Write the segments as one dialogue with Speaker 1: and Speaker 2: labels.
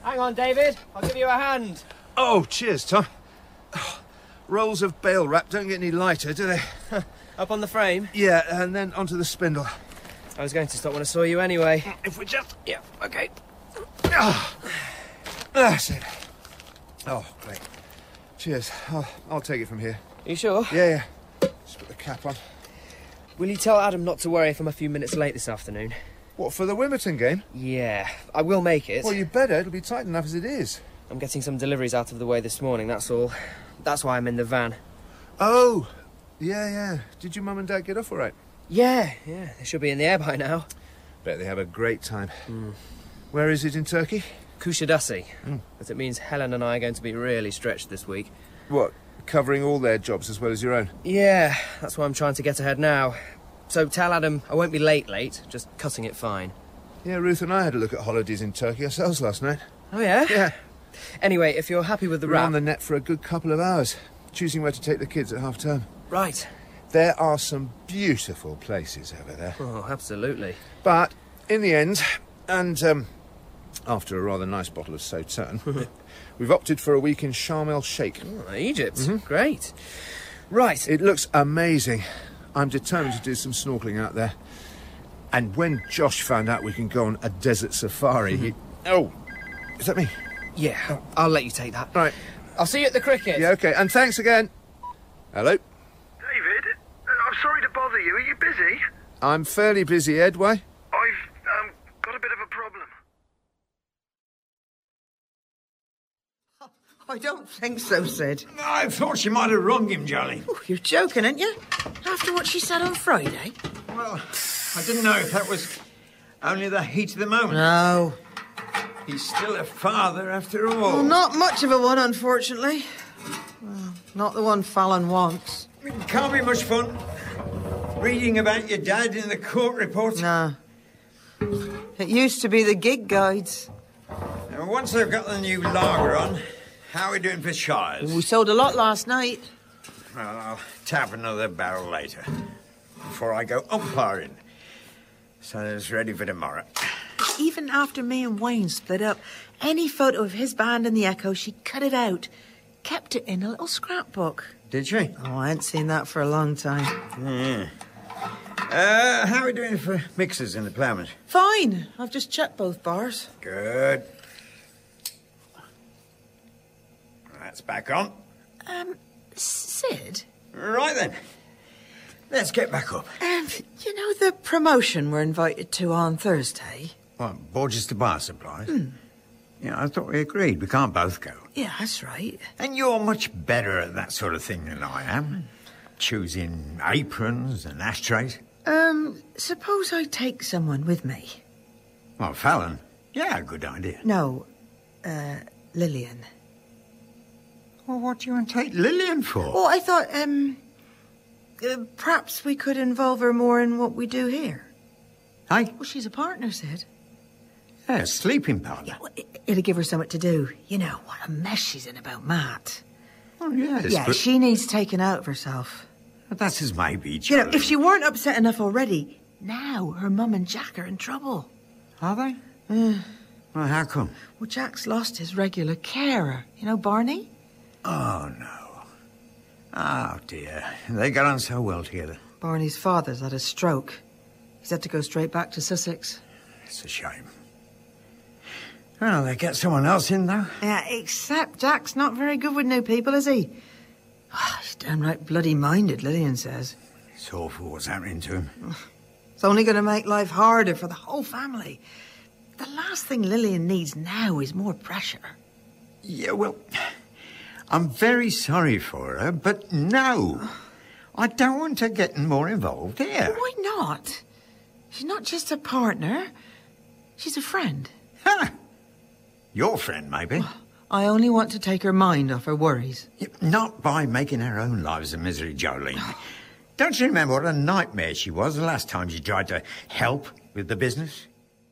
Speaker 1: Hang on, David. I'll give you a hand.
Speaker 2: Oh, cheers, Tom. Oh, rolls of bale wrap don't get any lighter, do they?
Speaker 1: Up on the frame?
Speaker 2: Yeah, and then onto the spindle.
Speaker 1: I was going to stop when I saw you anyway.
Speaker 2: If we just... Yeah, OK. Oh, that's it. Oh, great. Cheers. I'll take it from here.
Speaker 1: You sure?
Speaker 2: Yeah. Just put the cap on.
Speaker 1: Will you tell Adam not to worry if I'm a few minutes late this afternoon?
Speaker 2: What, for the Wimbledon game?
Speaker 1: Yeah, I will make it.
Speaker 2: Well, you better. It'll be tight enough as it is.
Speaker 1: I'm getting some deliveries out of the way this morning, that's all. That's why I'm in the van.
Speaker 2: Oh, yeah. Did your mum and dad get off all right?
Speaker 1: Yeah, they should be in the air by now.
Speaker 2: Bet they have a great time. Where is it in Turkey?
Speaker 1: Kushadasi. But it means Helen and I are going to be really stretched this week.
Speaker 2: What, covering all their jobs as well as your own?
Speaker 1: Yeah, that's why I'm trying to get ahead now. So tell Adam I won't be late, just cutting it fine.
Speaker 2: Yeah, Ruth and I had a look at holidays in Turkey ourselves last night.
Speaker 1: Oh, yeah?
Speaker 2: Yeah.
Speaker 1: Anyway, if you're happy with the
Speaker 2: We're
Speaker 1: wrap...
Speaker 2: on the net for a good couple of hours, choosing where to take the kids at half-term.
Speaker 1: Right.
Speaker 2: There are some beautiful places over there.
Speaker 1: Oh, absolutely.
Speaker 2: But, in the end, and after a rather nice bottle of Sauterne, we've opted for a week in Sharm el-Sheikh.
Speaker 1: Oh, Egypt. Great. Right.
Speaker 2: It looks amazing. I'm determined to do some snorkelling out there. And when Josh found out we can go on a desert safari, he... Oh, is that me?
Speaker 1: Yeah, I'll let you take that.
Speaker 2: Right.
Speaker 1: I'll see you at the cricket.
Speaker 2: Yeah, OK. And thanks again. Hello?
Speaker 3: David, I'm sorry to bother you. Are you busy?
Speaker 2: I'm fairly busy, Ed. Why?
Speaker 3: I've got a bit of a problem.
Speaker 4: I don't think so, Sid.
Speaker 5: I thought she might have wronged him, Jolly.
Speaker 4: Oh, you're joking, aren't you? After what she said on Friday?
Speaker 5: Well, I didn't know if that was only the heat of the moment.
Speaker 4: No.
Speaker 5: He's still a father after all.
Speaker 4: Well, not much of a one, unfortunately. Well, not the one Fallon wants.
Speaker 5: It can't be much fun reading about your dad in the court reports.
Speaker 4: No. It used to be the gig guides.
Speaker 5: Now, once they've got the new lager on, how are we doing for Shires?
Speaker 4: We sold a lot last night.
Speaker 5: Well, I'll tap another barrel later, before I go umpiring. So it's ready for tomorrow.
Speaker 4: Even after me and Wayne split up, any photo of his band in the Echo, she cut it out. Kept it in a little scrapbook.
Speaker 5: Did she?
Speaker 4: Oh, I ain't seen that for a long time.
Speaker 5: Yeah. How are we doing for mixers in the Plowman?
Speaker 4: Fine. I've just checked both bars.
Speaker 5: Good. That's back on.
Speaker 4: Sid?
Speaker 5: Right then. Let's get back up.
Speaker 4: You know the promotion we're invited to on Thursday?
Speaker 5: What, Borges Bar Supplies? Yeah, I thought we agreed. We can't both go.
Speaker 4: Yeah, that's right.
Speaker 5: And you're much better at that sort of thing than I am. Choosing aprons and ashtrays.
Speaker 4: Suppose I take someone with me?
Speaker 5: Well, Fallon. Yeah, good idea.
Speaker 4: No, Lillian.
Speaker 5: Well, what do you want to take Lillian for?
Speaker 4: Oh, I thought, perhaps we could involve her more in what we do here.
Speaker 5: Hey?
Speaker 4: Well, she's a partner, Sid.
Speaker 5: Yeah, sleeping partner.
Speaker 4: Yeah, well, it'll give her something to do. You know, what a mess she's in about Matt.
Speaker 5: Oh, yes,
Speaker 4: Yeah,
Speaker 5: but...
Speaker 4: she needs taking out of herself.
Speaker 5: But that's as maybe,
Speaker 4: You
Speaker 5: Charlie.
Speaker 4: know, if she weren't upset enough already, now her mum and Jack are in trouble.
Speaker 5: Are they? Well, how come?
Speaker 4: Well, Jack's lost his regular carer. You know, Barney?
Speaker 5: Oh, no. Oh, dear. They got on so well together.
Speaker 4: Barney's father's had a stroke. He's had to go straight back to Sussex.
Speaker 5: It's a shame. Well, they get someone else in, though.
Speaker 4: Yeah, except Jack's not very good with new people, is he? He's downright bloody minded, Lillian says.
Speaker 5: It's awful what's happening to him.
Speaker 4: It's only going to make life harder for the whole family. The last thing Lillian needs now is more pressure.
Speaker 5: Yeah, well, I'm very sorry for her, but no. I don't want her getting more involved here.
Speaker 4: Why not? She's not just a partner. She's a friend.
Speaker 5: Ha! Your friend, maybe.
Speaker 4: I only want to take her mind off her worries.
Speaker 5: Yeah, not by making our own lives a misery, Jolene. Don't you remember what a nightmare she was the last time she tried to help with the business?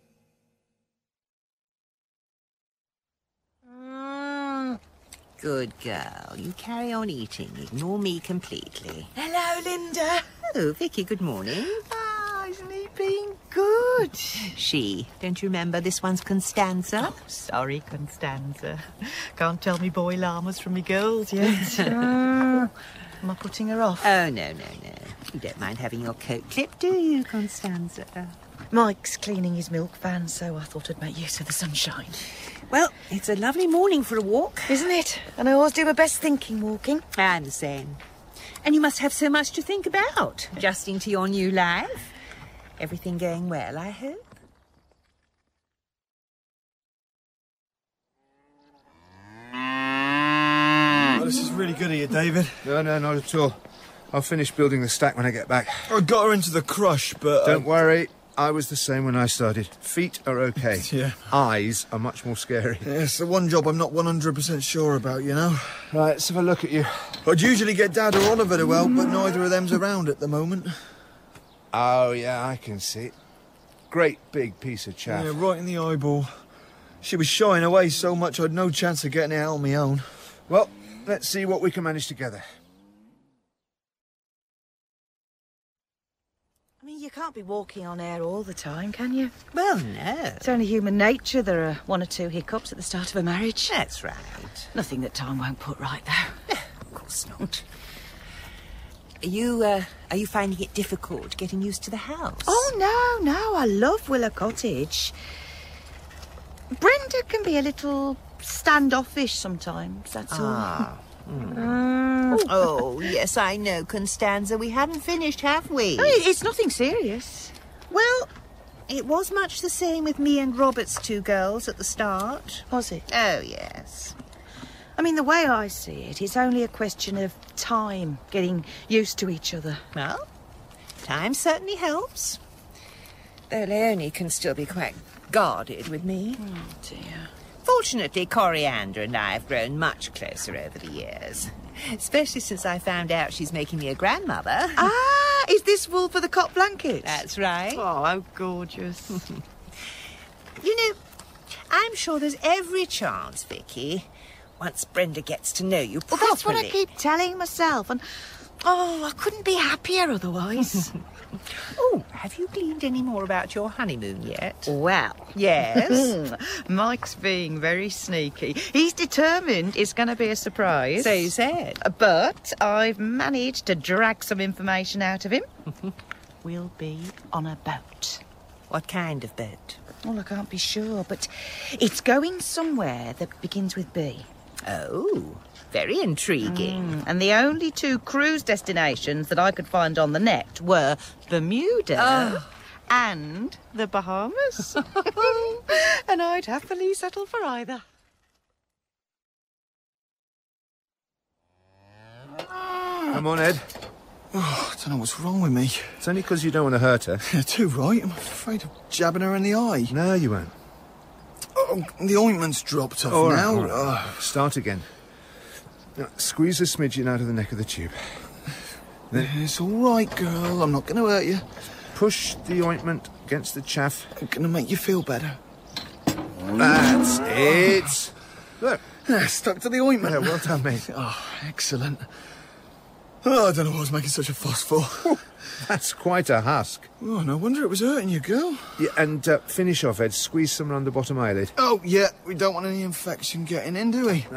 Speaker 6: Good girl. You carry on eating. Ignore me completely.
Speaker 4: Hello, Linda.
Speaker 6: Hello, Vicky. Good morning.
Speaker 4: Ah, isn't he being good?
Speaker 6: good. She. Don't you remember this one's Constanza?
Speaker 4: Oh, sorry, Constanza. Can't tell me boy llamas from me girls yet. Am I putting her off?
Speaker 6: Oh, no. You don't mind having your coat clipped, do you, Constanza?
Speaker 4: Mike's cleaning his milk van, so I thought I'd make use of the sunshine.
Speaker 6: Well, it's a lovely morning for a walk.
Speaker 4: Isn't it? And I always do my best thinking walking.
Speaker 6: I'm the same. And you must have so much to think about, adjusting to your new life. Everything going well, I hope?
Speaker 7: Oh, this is really good of you, David.
Speaker 2: No, not at all. I'll finish building the stack when I get back.
Speaker 7: I got her into the crush, but...
Speaker 2: Don't worry, I was the same when I started. Feet are okay.
Speaker 7: Yeah.
Speaker 2: Eyes are much more scary.
Speaker 7: Yeah, it's the one job I'm not 100% sure about, you know?
Speaker 2: Right, let's have a look at you.
Speaker 7: I'd usually get Dad or Oliver to help, but neither of them's around at the moment.
Speaker 2: Oh, yeah, I can see. Great big piece of chaff.
Speaker 7: Yeah, right in the eyeball. She was shying away so much I'd no chance of getting it out on my own.
Speaker 2: Well, let's see what we can manage together.
Speaker 4: I mean, you can't be walking on air all the time, can you?
Speaker 6: Well, no.
Speaker 4: It's only human nature. There are 1 or 2 hiccups at the start of a marriage.
Speaker 6: That's right.
Speaker 4: Nothing that time won't put right, though.
Speaker 6: Of course not. Are you finding it difficult getting used to the house?
Speaker 4: Oh, no. I love Willow Cottage. Brenda can be a little standoffish sometimes, that's all.
Speaker 6: Oh, yes, I know, Constanza. We haven't finished, have we?
Speaker 4: No, it's nothing serious.
Speaker 6: Well, it was much the same with me and Robert's 2 girls at the start.
Speaker 4: Was it?
Speaker 6: Oh, yes.
Speaker 4: I mean, the way I see it, it's only a question of time, getting used to each other.
Speaker 6: Well, time certainly helps. Though Leonie can still be quite guarded with me.
Speaker 4: Oh, dear.
Speaker 6: Fortunately, Coriander and I have grown much closer over the years. Especially since I found out she's making me a grandmother.
Speaker 4: Ah, is this wool for the cot blankets?
Speaker 6: That's right.
Speaker 4: Oh, how gorgeous.
Speaker 6: You know, I'm sure there's every chance, Vicky, once Brenda gets to know you properly.
Speaker 4: Well, that's what I keep telling myself, and I couldn't be happier otherwise.
Speaker 6: Oh, have you gleaned any more about your honeymoon yet?
Speaker 4: Well,
Speaker 6: Yes.
Speaker 4: Mike's being very sneaky. He's determined it's going to be a surprise.
Speaker 6: So you said.
Speaker 4: But I've managed to drag some information out of him. We'll be on a boat.
Speaker 6: What kind of boat?
Speaker 4: Well, I can't be sure, but it's going somewhere that begins with B.
Speaker 6: Oh, very intriguing.
Speaker 4: And the only 2 cruise destinations that I could find on the net were Bermuda and the Bahamas. And I'd happily settle for either.
Speaker 2: Come on, Ed.
Speaker 7: Oh, I don't know what's wrong with me.
Speaker 2: It's only because you don't want to hurt her.
Speaker 7: You're too right. I'm afraid of jabbing her in the eye.
Speaker 2: No, you won't.
Speaker 7: Oh, the ointment's dropped off
Speaker 2: All right,
Speaker 7: now.
Speaker 2: all right. Start again. Now, squeeze a smidgen out of the neck of the tube.
Speaker 7: It's all right, girl. I'm not going to hurt you.
Speaker 2: Push the ointment against the chaff.
Speaker 7: I'm going to make you feel better.
Speaker 2: That's it. Look.
Speaker 7: Stuck to the ointment.
Speaker 2: Yeah, well done, mate.
Speaker 7: Oh, excellent. Oh, I don't know what I was making such a fuss for.
Speaker 2: That's quite a husk.
Speaker 7: Oh, no wonder it was hurting you, girl.
Speaker 2: Yeah, and finish off, Ed. Squeeze some around the bottom eyelid.
Speaker 7: Oh, yeah. We don't want any infection getting in, do we?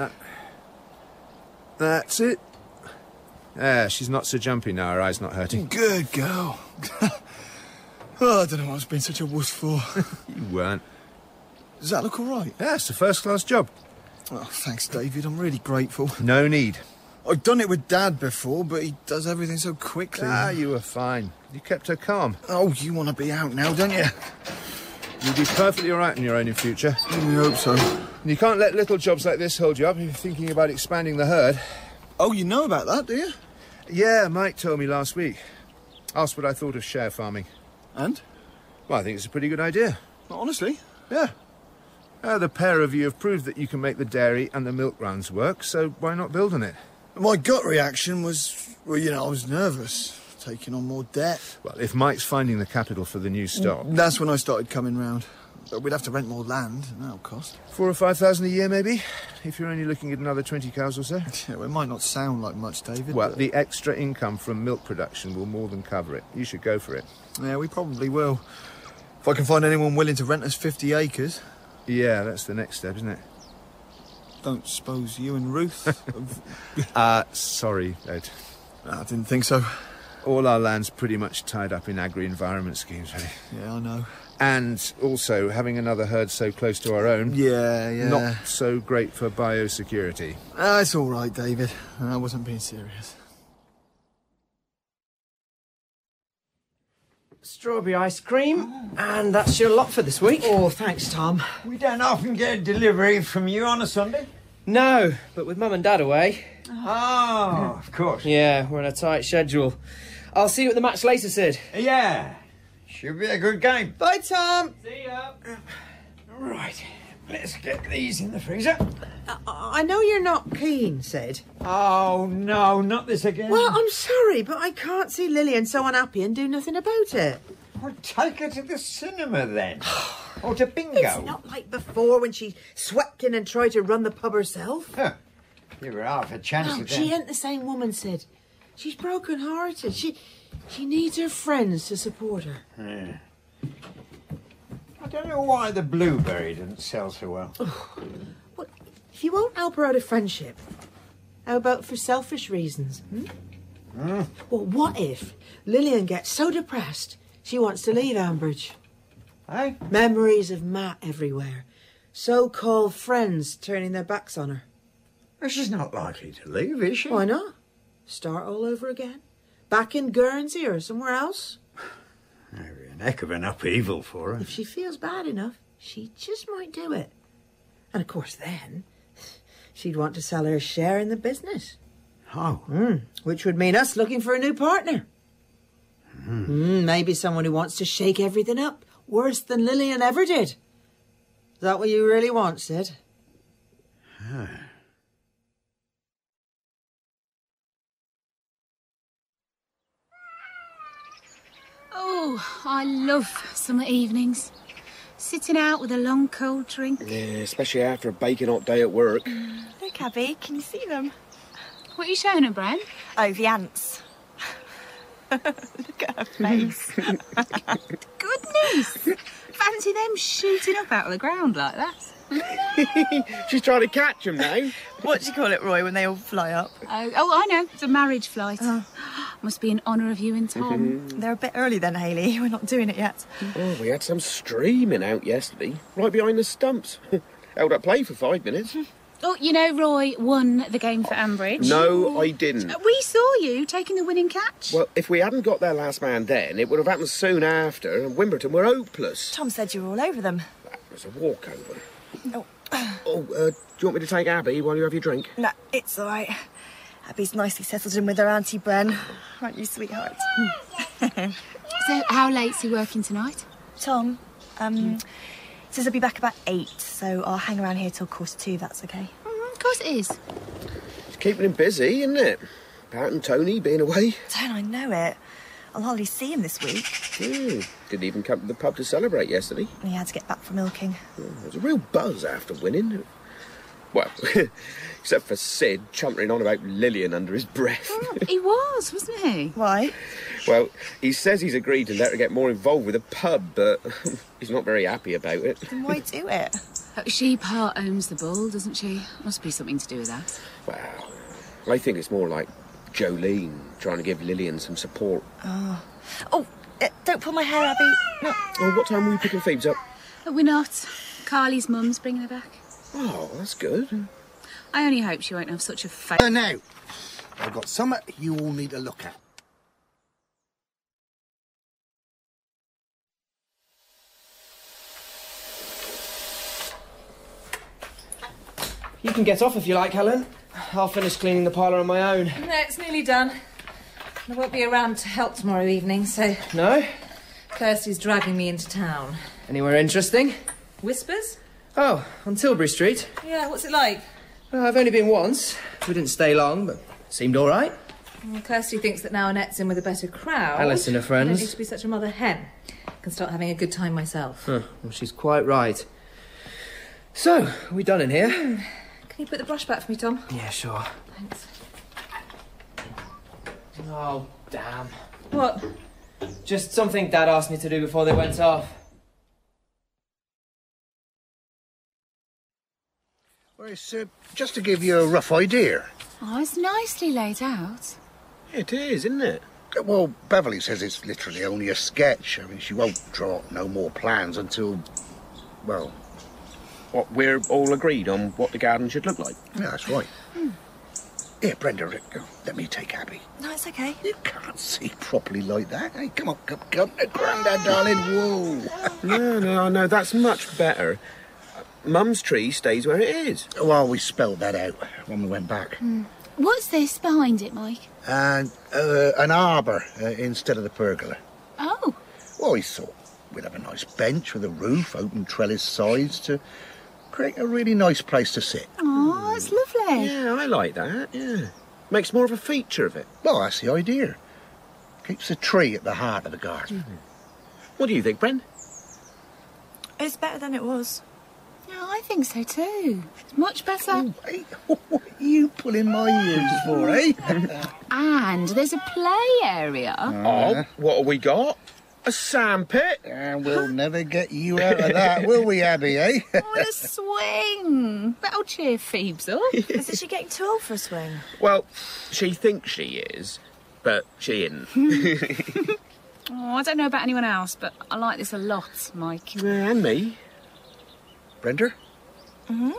Speaker 2: That's it. She's not so jumpy now. Her eye's not hurting.
Speaker 7: Good girl. Oh, I don't know what I was being such a wuss for.
Speaker 2: You weren't.
Speaker 7: Does that look all right?
Speaker 2: Yeah, it's a first-class job.
Speaker 7: Oh, thanks, David. I'm really grateful.
Speaker 2: No need.
Speaker 7: I've done it with Dad before, but he does everything so quickly.
Speaker 2: You were fine. You kept her calm.
Speaker 7: Oh, you want to be out now, don't you?
Speaker 2: You'll be perfectly all right on your own in future.
Speaker 7: I hope so.
Speaker 2: You can't let little jobs like this hold you up if you're thinking about expanding the herd.
Speaker 7: Oh, you know about that, do you?
Speaker 2: Yeah, Mike told me last week. Asked what I thought of share farming.
Speaker 7: And?
Speaker 2: Well, I think it's a pretty good idea.
Speaker 7: Honestly?
Speaker 2: Yeah. The pair of you have proved that you can make the dairy and the milk rounds work, so why not build on it?
Speaker 7: My gut reaction was, well, you know, I was nervous, taking on more debt.
Speaker 2: Well, if Mike's finding the capital for the new stock...
Speaker 7: That's when I started coming round. But we'd have to rent more land, and that'll cost.
Speaker 2: 4,000 or 5,000 a year, maybe? If you're only looking at another 20 cows or so?
Speaker 7: Yeah, well, it might not sound like much, David.
Speaker 2: Well,
Speaker 7: but...
Speaker 2: the extra income from milk production will more than cover it. You should go for it.
Speaker 7: Yeah, we probably will. If I can find anyone willing to rent us 50 acres.
Speaker 2: Yeah, that's the next step, isn't it?
Speaker 7: Don't suppose you and Ruth...
Speaker 2: Sorry, Ed.
Speaker 7: I didn't think so.
Speaker 2: All our land's pretty much tied up in agri-environment schemes, really.
Speaker 7: Yeah, I know.
Speaker 2: And also, having another herd so close to our own...
Speaker 7: Yeah.
Speaker 2: Not so great for biosecurity.
Speaker 7: It's all right, David. I wasn't being serious.
Speaker 1: Strawberry ice cream, and that's your lot for this week.
Speaker 4: Oh, thanks, Tom.
Speaker 5: We don't often get a delivery from you on a Sunday.
Speaker 1: No, but with Mum and Dad away.
Speaker 5: Oh, of course.
Speaker 1: Yeah, we're on a tight schedule. I'll see you at the match later, Sid.
Speaker 5: Yeah. Should be a good game.
Speaker 4: Bye, Tom.
Speaker 1: See ya.
Speaker 5: Right. Let's get these in the freezer.
Speaker 4: I know you're not keen, Sid.
Speaker 5: Oh, no, not this again.
Speaker 4: Well, I'm sorry, but I can't see Lillian so unhappy and do nothing about it.
Speaker 5: Well, take her to the cinema then. Or to bingo.
Speaker 4: It's not like before when she swept in and tried to run the pub herself.
Speaker 5: Huh. Give her half a chance
Speaker 4: No,
Speaker 5: again.
Speaker 4: she ain't the same woman, Sid. She's broken-hearted. She needs her friends to support her.
Speaker 5: Yeah. I don't know why the blueberry didn't sell so well.
Speaker 4: Well, if you won't help her out of friendship, how about for selfish reasons? Well, what if Lillian gets so depressed she wants to leave Ambridge?
Speaker 5: Eh?
Speaker 4: Memories of Matt everywhere. So-called friends turning their backs on her.
Speaker 5: Well, she's not likely to leave, is she?
Speaker 4: Why not? Start all over again? Back in Guernsey or somewhere else?
Speaker 5: That'd be an heck of an upheaval for her.
Speaker 4: If she feels bad enough, she just might do it. And of course then, she'd want to sell her share in the business.
Speaker 5: Oh.
Speaker 4: Which would mean us looking for a new partner. Maybe someone who wants to shake everything up, worse than Lillian ever did. Is that what you really want, Sid?
Speaker 8: Oh, I love summer evenings. Sitting out with a long cold drink.
Speaker 9: Yeah, especially after a baking hot day at work.
Speaker 10: Look, Abby, can you see them?
Speaker 8: What are you showing her, Bren?
Speaker 10: Oh, the ants. Look at her face.
Speaker 8: Goodness! Fancy them shooting up out of the ground like that.
Speaker 9: She's trying to catch them now.
Speaker 10: What do you call it, Roy, when they all fly up?
Speaker 8: Oh, I know. It's a marriage flight. Must be in honour of you and Tom.
Speaker 10: They're a bit early then, Hayley. We're not doing it yet.
Speaker 9: Oh, we had some streaming out yesterday, right behind the stumps. Held up play for 5 minutes.
Speaker 8: Oh, you know Roy won the game for Ambridge.
Speaker 9: No, I didn't.
Speaker 8: We saw you taking the winning catch.
Speaker 9: Well, if we hadn't got their last man then, it would have happened soon after, and Wimbledon were hopeless.
Speaker 10: Tom said you were all over them.
Speaker 9: That was a walkover.
Speaker 10: Oh.
Speaker 9: Do you want me to take Abby while you have your drink?
Speaker 10: No, it's all right. Abby's nicely settled in with her Auntie Bren. Aren't you, sweetheart?
Speaker 8: So, how late's he working tonight?
Speaker 10: Tom, says he'll be back about 8, so I'll hang around here till 2:15, that's okay.
Speaker 8: Of course it is.
Speaker 9: It's keeping him busy, isn't it? Pat and Tony being away.
Speaker 10: Don't I know it? I'll hardly see him this week.
Speaker 9: Didn't even come to the pub to celebrate yesterday.
Speaker 10: He had to get back from milking.
Speaker 9: There was a real buzz after winning. Well, except for Sid chumpering on about Lillian under his breath.
Speaker 8: He was, wasn't he?
Speaker 10: Why?
Speaker 9: Well, he says he's agreed to let her get more involved with the pub, but he's not very happy about it.
Speaker 10: Then why do it?
Speaker 8: She part owns the bull, doesn't she? Must be something to do with that.
Speaker 9: Well, I think it's more like Jolene trying to give Lillian some support.
Speaker 10: Oh, don't pull my hair, Abby. No.
Speaker 9: Oh, what time were we picking Phoebes up?
Speaker 8: We're not. Carly's mum's bringing her back.
Speaker 9: Oh, that's good.
Speaker 8: I only hope she won't have such a face.
Speaker 11: Now, I've got something you all need to look at.
Speaker 1: You can get off if you like, Helen. I'll finish cleaning the parlour on my own.
Speaker 12: No, it's nearly done. I won't be around to help tomorrow evening, so...
Speaker 1: No?
Speaker 12: Kirsty's dragging me into town.
Speaker 1: Anywhere interesting?
Speaker 12: Whispers?
Speaker 1: Oh, on Tilbury Street.
Speaker 12: Yeah, what's it like?
Speaker 1: I've only been once. We didn't stay long, but seemed all right.
Speaker 12: Well, Kirsty thinks that now Annette's in with a better crowd...
Speaker 1: Alice and her friends.
Speaker 12: I don't need to be such a mother hen. I can start having a good time myself.
Speaker 1: Well, she's quite right. So, are we done in here?
Speaker 12: Can you put the brush back for me, Tom?
Speaker 1: Yeah, sure.
Speaker 12: Thanks.
Speaker 1: Oh, damn.
Speaker 12: What?
Speaker 1: Just something Dad asked me to do before they went off.
Speaker 11: Well, it's just to give you a rough idea.
Speaker 8: Oh, it's nicely laid out.
Speaker 9: It is, isn't it?
Speaker 11: Well, Beverly says it's literally only a sketch. I mean, she won't draw up no more plans until, well...
Speaker 9: What, we're all agreed on what the garden should look like?
Speaker 11: Yeah, that's right. Here, Brenda, let me take Abby.
Speaker 10: No, it's okay.
Speaker 11: You can't see properly like that. Hey, come on, come. Grandad, darling, whoa.
Speaker 9: No, that's much better. Mum's tree stays where it is.
Speaker 11: Well, we spelt that out when we went back.
Speaker 8: What's this behind it, Mike?
Speaker 11: And an arbour instead of the pergola.
Speaker 8: Oh.
Speaker 11: Well, we thought we'd have a nice bench with a roof, open trellis sides to create a really nice place to sit.
Speaker 8: Oh, that's lovely.
Speaker 9: Yeah, I like that, yeah. Makes more of a feature of it.
Speaker 11: Well, that's the idea. Keeps the tree at the heart of the garden.
Speaker 9: What do you think, Bren?
Speaker 10: It's better than it was.
Speaker 8: Yeah, I think so too. It's much better.
Speaker 11: Oh, hey, what are you pulling my ears for, eh?
Speaker 8: And there's a play area.
Speaker 9: Oh, what have we got? A sandpit?
Speaker 11: And we'll never get you out of that, will we, Abby, eh?
Speaker 8: Oh, and a swing. That'll cheer Phoebes up.
Speaker 10: Isn't she getting too old for a swing?
Speaker 9: Well, she thinks she is, but she isn't.
Speaker 8: Oh, I don't know about anyone else, but I like this a lot, Mike.
Speaker 9: And me.
Speaker 11: Brenda? Oh,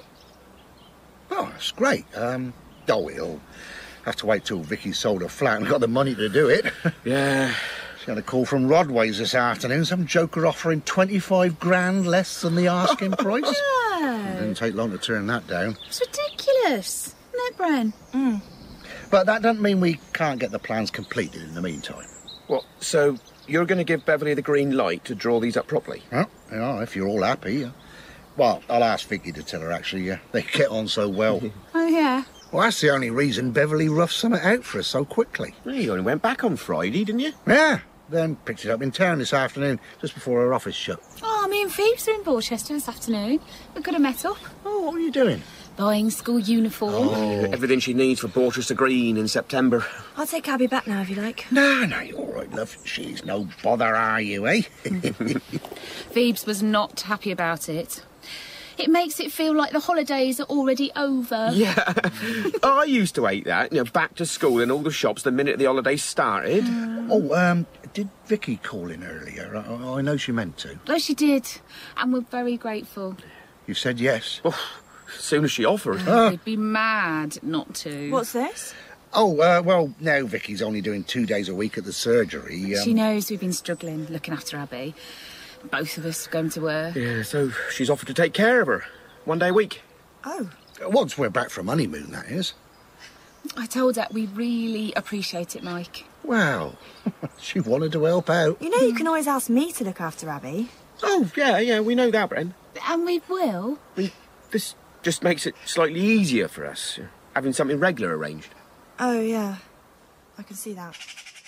Speaker 11: that's great. We'll have to wait till Vicky sold her flat and got the money to do it.
Speaker 9: Yeah.
Speaker 11: She had a call from Rodway's this afternoon. Some joker offering 25 grand less than the asking price. It didn't take long to turn that down.
Speaker 8: It's ridiculous, isn't it, Bren?
Speaker 11: But that doesn't mean we can't get the plans completed in the meantime.
Speaker 9: What, so you're going to give Beverly the green light to draw these up properly?
Speaker 11: Well, yeah, if you're all happy. Well, I'll ask Vicky to tell her, actually. They get on so well.
Speaker 8: Oh, yeah.
Speaker 11: Well, that's the only reason Beverly roughed something out for us so quickly.
Speaker 9: Well, you only went back on Friday, didn't you?
Speaker 11: Yeah. Then picked it up in town this afternoon, just before her office shut.
Speaker 8: Oh, me and Phoebes are in Borchester this afternoon. We could have met up.
Speaker 11: Oh, what are you doing?
Speaker 8: Buying school uniform.
Speaker 9: Oh, everything she needs for Borchester Green in September.
Speaker 10: I'll take Abby back now if you like.
Speaker 11: No, you're all right, love. She's no bother, are you, eh?
Speaker 8: Phoebes was not happy about it. It makes it feel like the holidays are already over.
Speaker 9: Yeah. I used to hate that. Back to school in all the shops the minute the holidays started.
Speaker 11: Did Vicky call in earlier? I know she meant to.
Speaker 8: Oh, she did. And we're very grateful.
Speaker 11: You said yes?
Speaker 9: Oh, as soon as she offered.
Speaker 8: They'd be mad not to.
Speaker 10: What's this?
Speaker 11: Well, now Vicky's only doing 2 days a week at the surgery.
Speaker 8: She knows we've been struggling looking after Abby. Both of us going to work.
Speaker 9: Yeah, so she's offered to take care of her 1 day a week.
Speaker 10: Oh.
Speaker 11: Once we're back from honeymoon, that is.
Speaker 8: I told her we really appreciate it, Mike.
Speaker 11: Well, she wanted to help out.
Speaker 10: You know you can always ask me to look after Abby.
Speaker 9: Oh, yeah, we know that, Bren.
Speaker 8: And we will.
Speaker 9: This just makes it slightly easier for us, having something regular arranged.
Speaker 10: Oh, yeah. I can see that.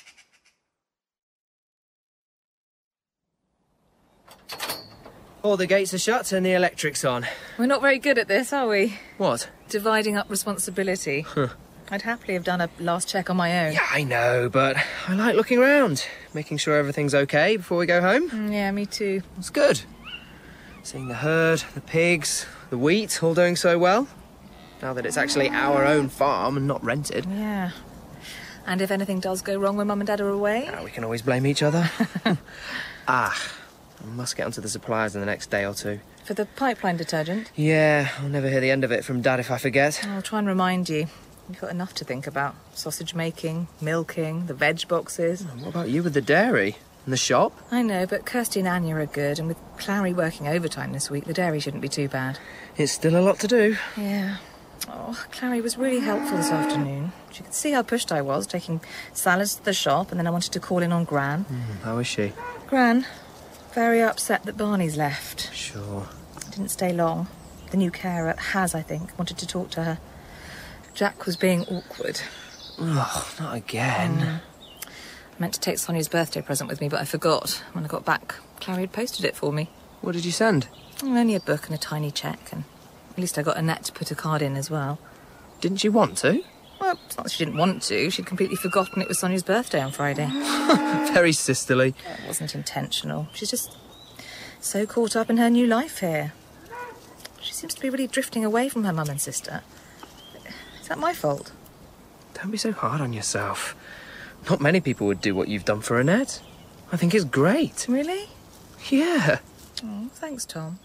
Speaker 1: All the gates are shut and the electric's on.
Speaker 12: We're not very good at this, are we?
Speaker 1: What?
Speaker 12: Dividing up responsibility. I'd happily have done a last check on my own.
Speaker 1: Yeah, I know, but I like looking around, making sure everything's okay before we go home.
Speaker 12: Yeah, me too.
Speaker 1: It's good. Seeing the herd, the pigs, the wheat all doing so well. Now that it's actually our own farm and not rented.
Speaker 12: Yeah. And if anything does go wrong when Mum and Dad are away?
Speaker 1: We can always blame each other. I must get onto the suppliers in the next day or two.
Speaker 12: For the pipeline detergent?
Speaker 1: Yeah, I'll never hear the end of it from Dad if I forget.
Speaker 12: I'll try and remind you. You've got enough to think about. Sausage making, milking, the veg boxes.
Speaker 1: What about you with the dairy and the shop?
Speaker 12: I know, but Kirsty and Anya are good, and with Clary working overtime this week, the dairy shouldn't be too bad.
Speaker 1: It's still a lot to do.
Speaker 12: Yeah. Oh, Clary was really helpful this afternoon. She could see how pushed I was, taking salads to the shop, and then I wanted to call in on Gran.
Speaker 1: How is she?
Speaker 12: Gran, very upset that Barney's left.
Speaker 1: Sure.
Speaker 12: Didn't stay long. The new carer, Has, I think, wanted to talk to her. Jack was being awkward.
Speaker 1: Oh, not again.
Speaker 12: I meant to take Sonia's birthday present with me, but I forgot. When I got back, Clary had posted it for me.
Speaker 1: What did you send?
Speaker 12: Only a book and a tiny cheque, and at least I got Annette to put a card in as well.
Speaker 1: Didn't you want to?
Speaker 12: Well, it's not that she didn't want to. She'd completely forgotten it was Sonia's birthday on Friday.
Speaker 1: Very sisterly.
Speaker 12: It wasn't intentional. She's just so caught up in her new life here. She seems to be really drifting away from her mum and sister. Is that my fault?
Speaker 1: Don't be so hard on yourself. Not many people would do what you've done for Annette. I think it's great.
Speaker 12: Really?
Speaker 1: Yeah.
Speaker 12: Oh, thanks, Tom.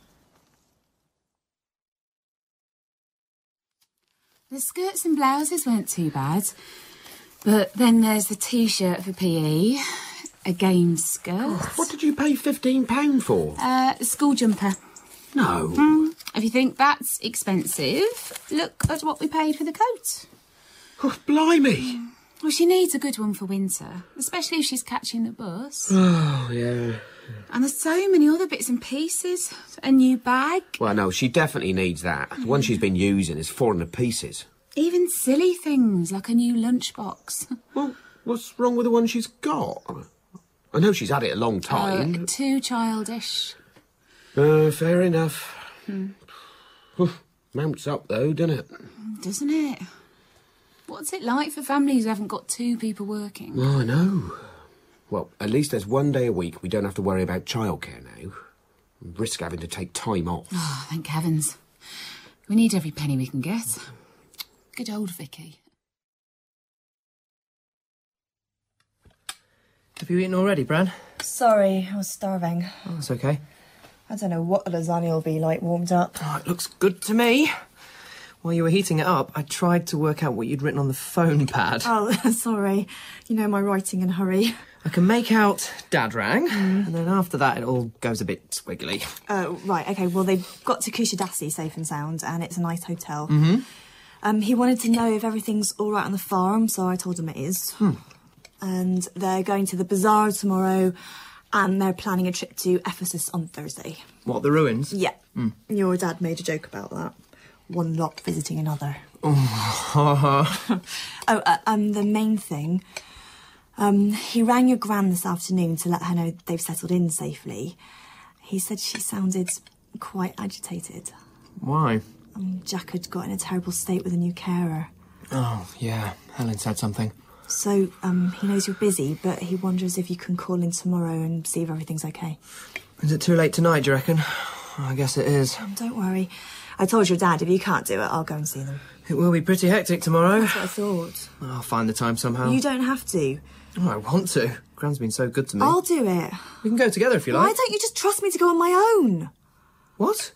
Speaker 13: The skirts and blouses weren't too bad. But then there's the T-shirt for PE, a game skirt.
Speaker 9: What did you pay £15 for?
Speaker 13: A school jumper.
Speaker 9: No.
Speaker 13: If you think that's expensive, look at what we paid for the coat.
Speaker 9: Oh, blimey.
Speaker 13: Well, she needs a good one for winter, especially if she's catching the bus.
Speaker 9: Oh, yeah.
Speaker 13: And there's so many other bits and pieces. A new bag.
Speaker 9: Well, no, she definitely needs that. The one she's been using is falling to pieces.
Speaker 13: Even silly things like a new lunchbox.
Speaker 9: Well, what's wrong with the one she's got? I know she's had it a long time.
Speaker 13: Too childish.
Speaker 9: Fair enough. Mounts up, though, doesn't it?
Speaker 13: Doesn't it? What's it like for families who haven't got two people working?
Speaker 9: Oh, I know. Well, at least there's one day a week we don't have to worry about childcare now. Risk having to take time off.
Speaker 13: Oh, thank heavens. We need every penny we can get. Good old Vicky.
Speaker 1: Have you eaten already, Bran?
Speaker 10: Sorry, I was starving.
Speaker 1: Oh, that's okay.
Speaker 10: I don't know what the lasagna will be like warmed up.
Speaker 1: Oh, it looks good to me. While you were heating it up, I tried to work out what you'd written on the phone pad.
Speaker 10: Oh, sorry. You know my writing in a hurry.
Speaker 1: I can make out Dad rang, and then after that it all goes a bit squiggly.
Speaker 10: Oh, right, OK. Well, they've got to Kushidasi safe and sound, and it's a nice hotel.
Speaker 1: Mm-hmm.
Speaker 10: He wanted to know if everything's all right on the farm, so I told him it is. And they're going to the bazaar tomorrow, and they're planning a trip to Ephesus on Thursday.
Speaker 1: What, the ruins?
Speaker 10: Yeah. Your dad made a joke about that. One lot visiting another.
Speaker 1: Oh,
Speaker 10: the main thing... he rang your gran this afternoon to let her know they've settled in safely. He said she sounded quite agitated.
Speaker 1: Why?
Speaker 10: Jack had got in a terrible state with a new carer.
Speaker 1: Oh, yeah. Helen said something.
Speaker 10: So, he knows you're busy, but he wonders if you can call in tomorrow and see if everything's okay.
Speaker 1: Is it too late tonight, do you reckon? I guess it is.
Speaker 10: Don't worry. I told your dad if you can't do it, I'll go and see them.
Speaker 1: It will be pretty hectic tomorrow.
Speaker 10: That's what I thought.
Speaker 1: I'll find the time somehow.
Speaker 10: You don't have to.
Speaker 1: Oh, I want to. Gran's been so good to me.
Speaker 10: I'll do it.
Speaker 1: We can go together if you like.
Speaker 10: Why don't you just trust me to go on my own?
Speaker 1: What?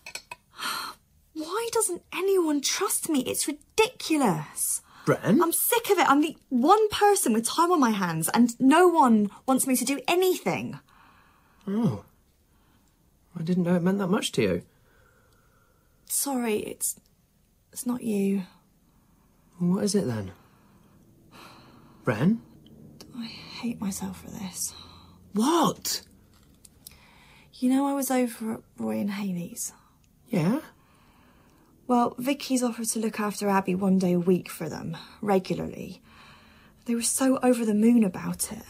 Speaker 10: Why doesn't anyone trust me? It's ridiculous.
Speaker 1: Bren?
Speaker 10: I'm sick of it. I'm the one person with time on my hands and no one wants me to do anything.
Speaker 1: Oh. I didn't know it meant that much to you.
Speaker 10: Sorry, it's not you.
Speaker 1: What is it then? Bren?
Speaker 10: I hate myself for this.
Speaker 1: What?
Speaker 10: You know I was over at Roy and Hayley's?
Speaker 1: Yeah?
Speaker 10: Well, Vicky's offered to look after Abby one day a week for them, regularly. They were so over the moon about it.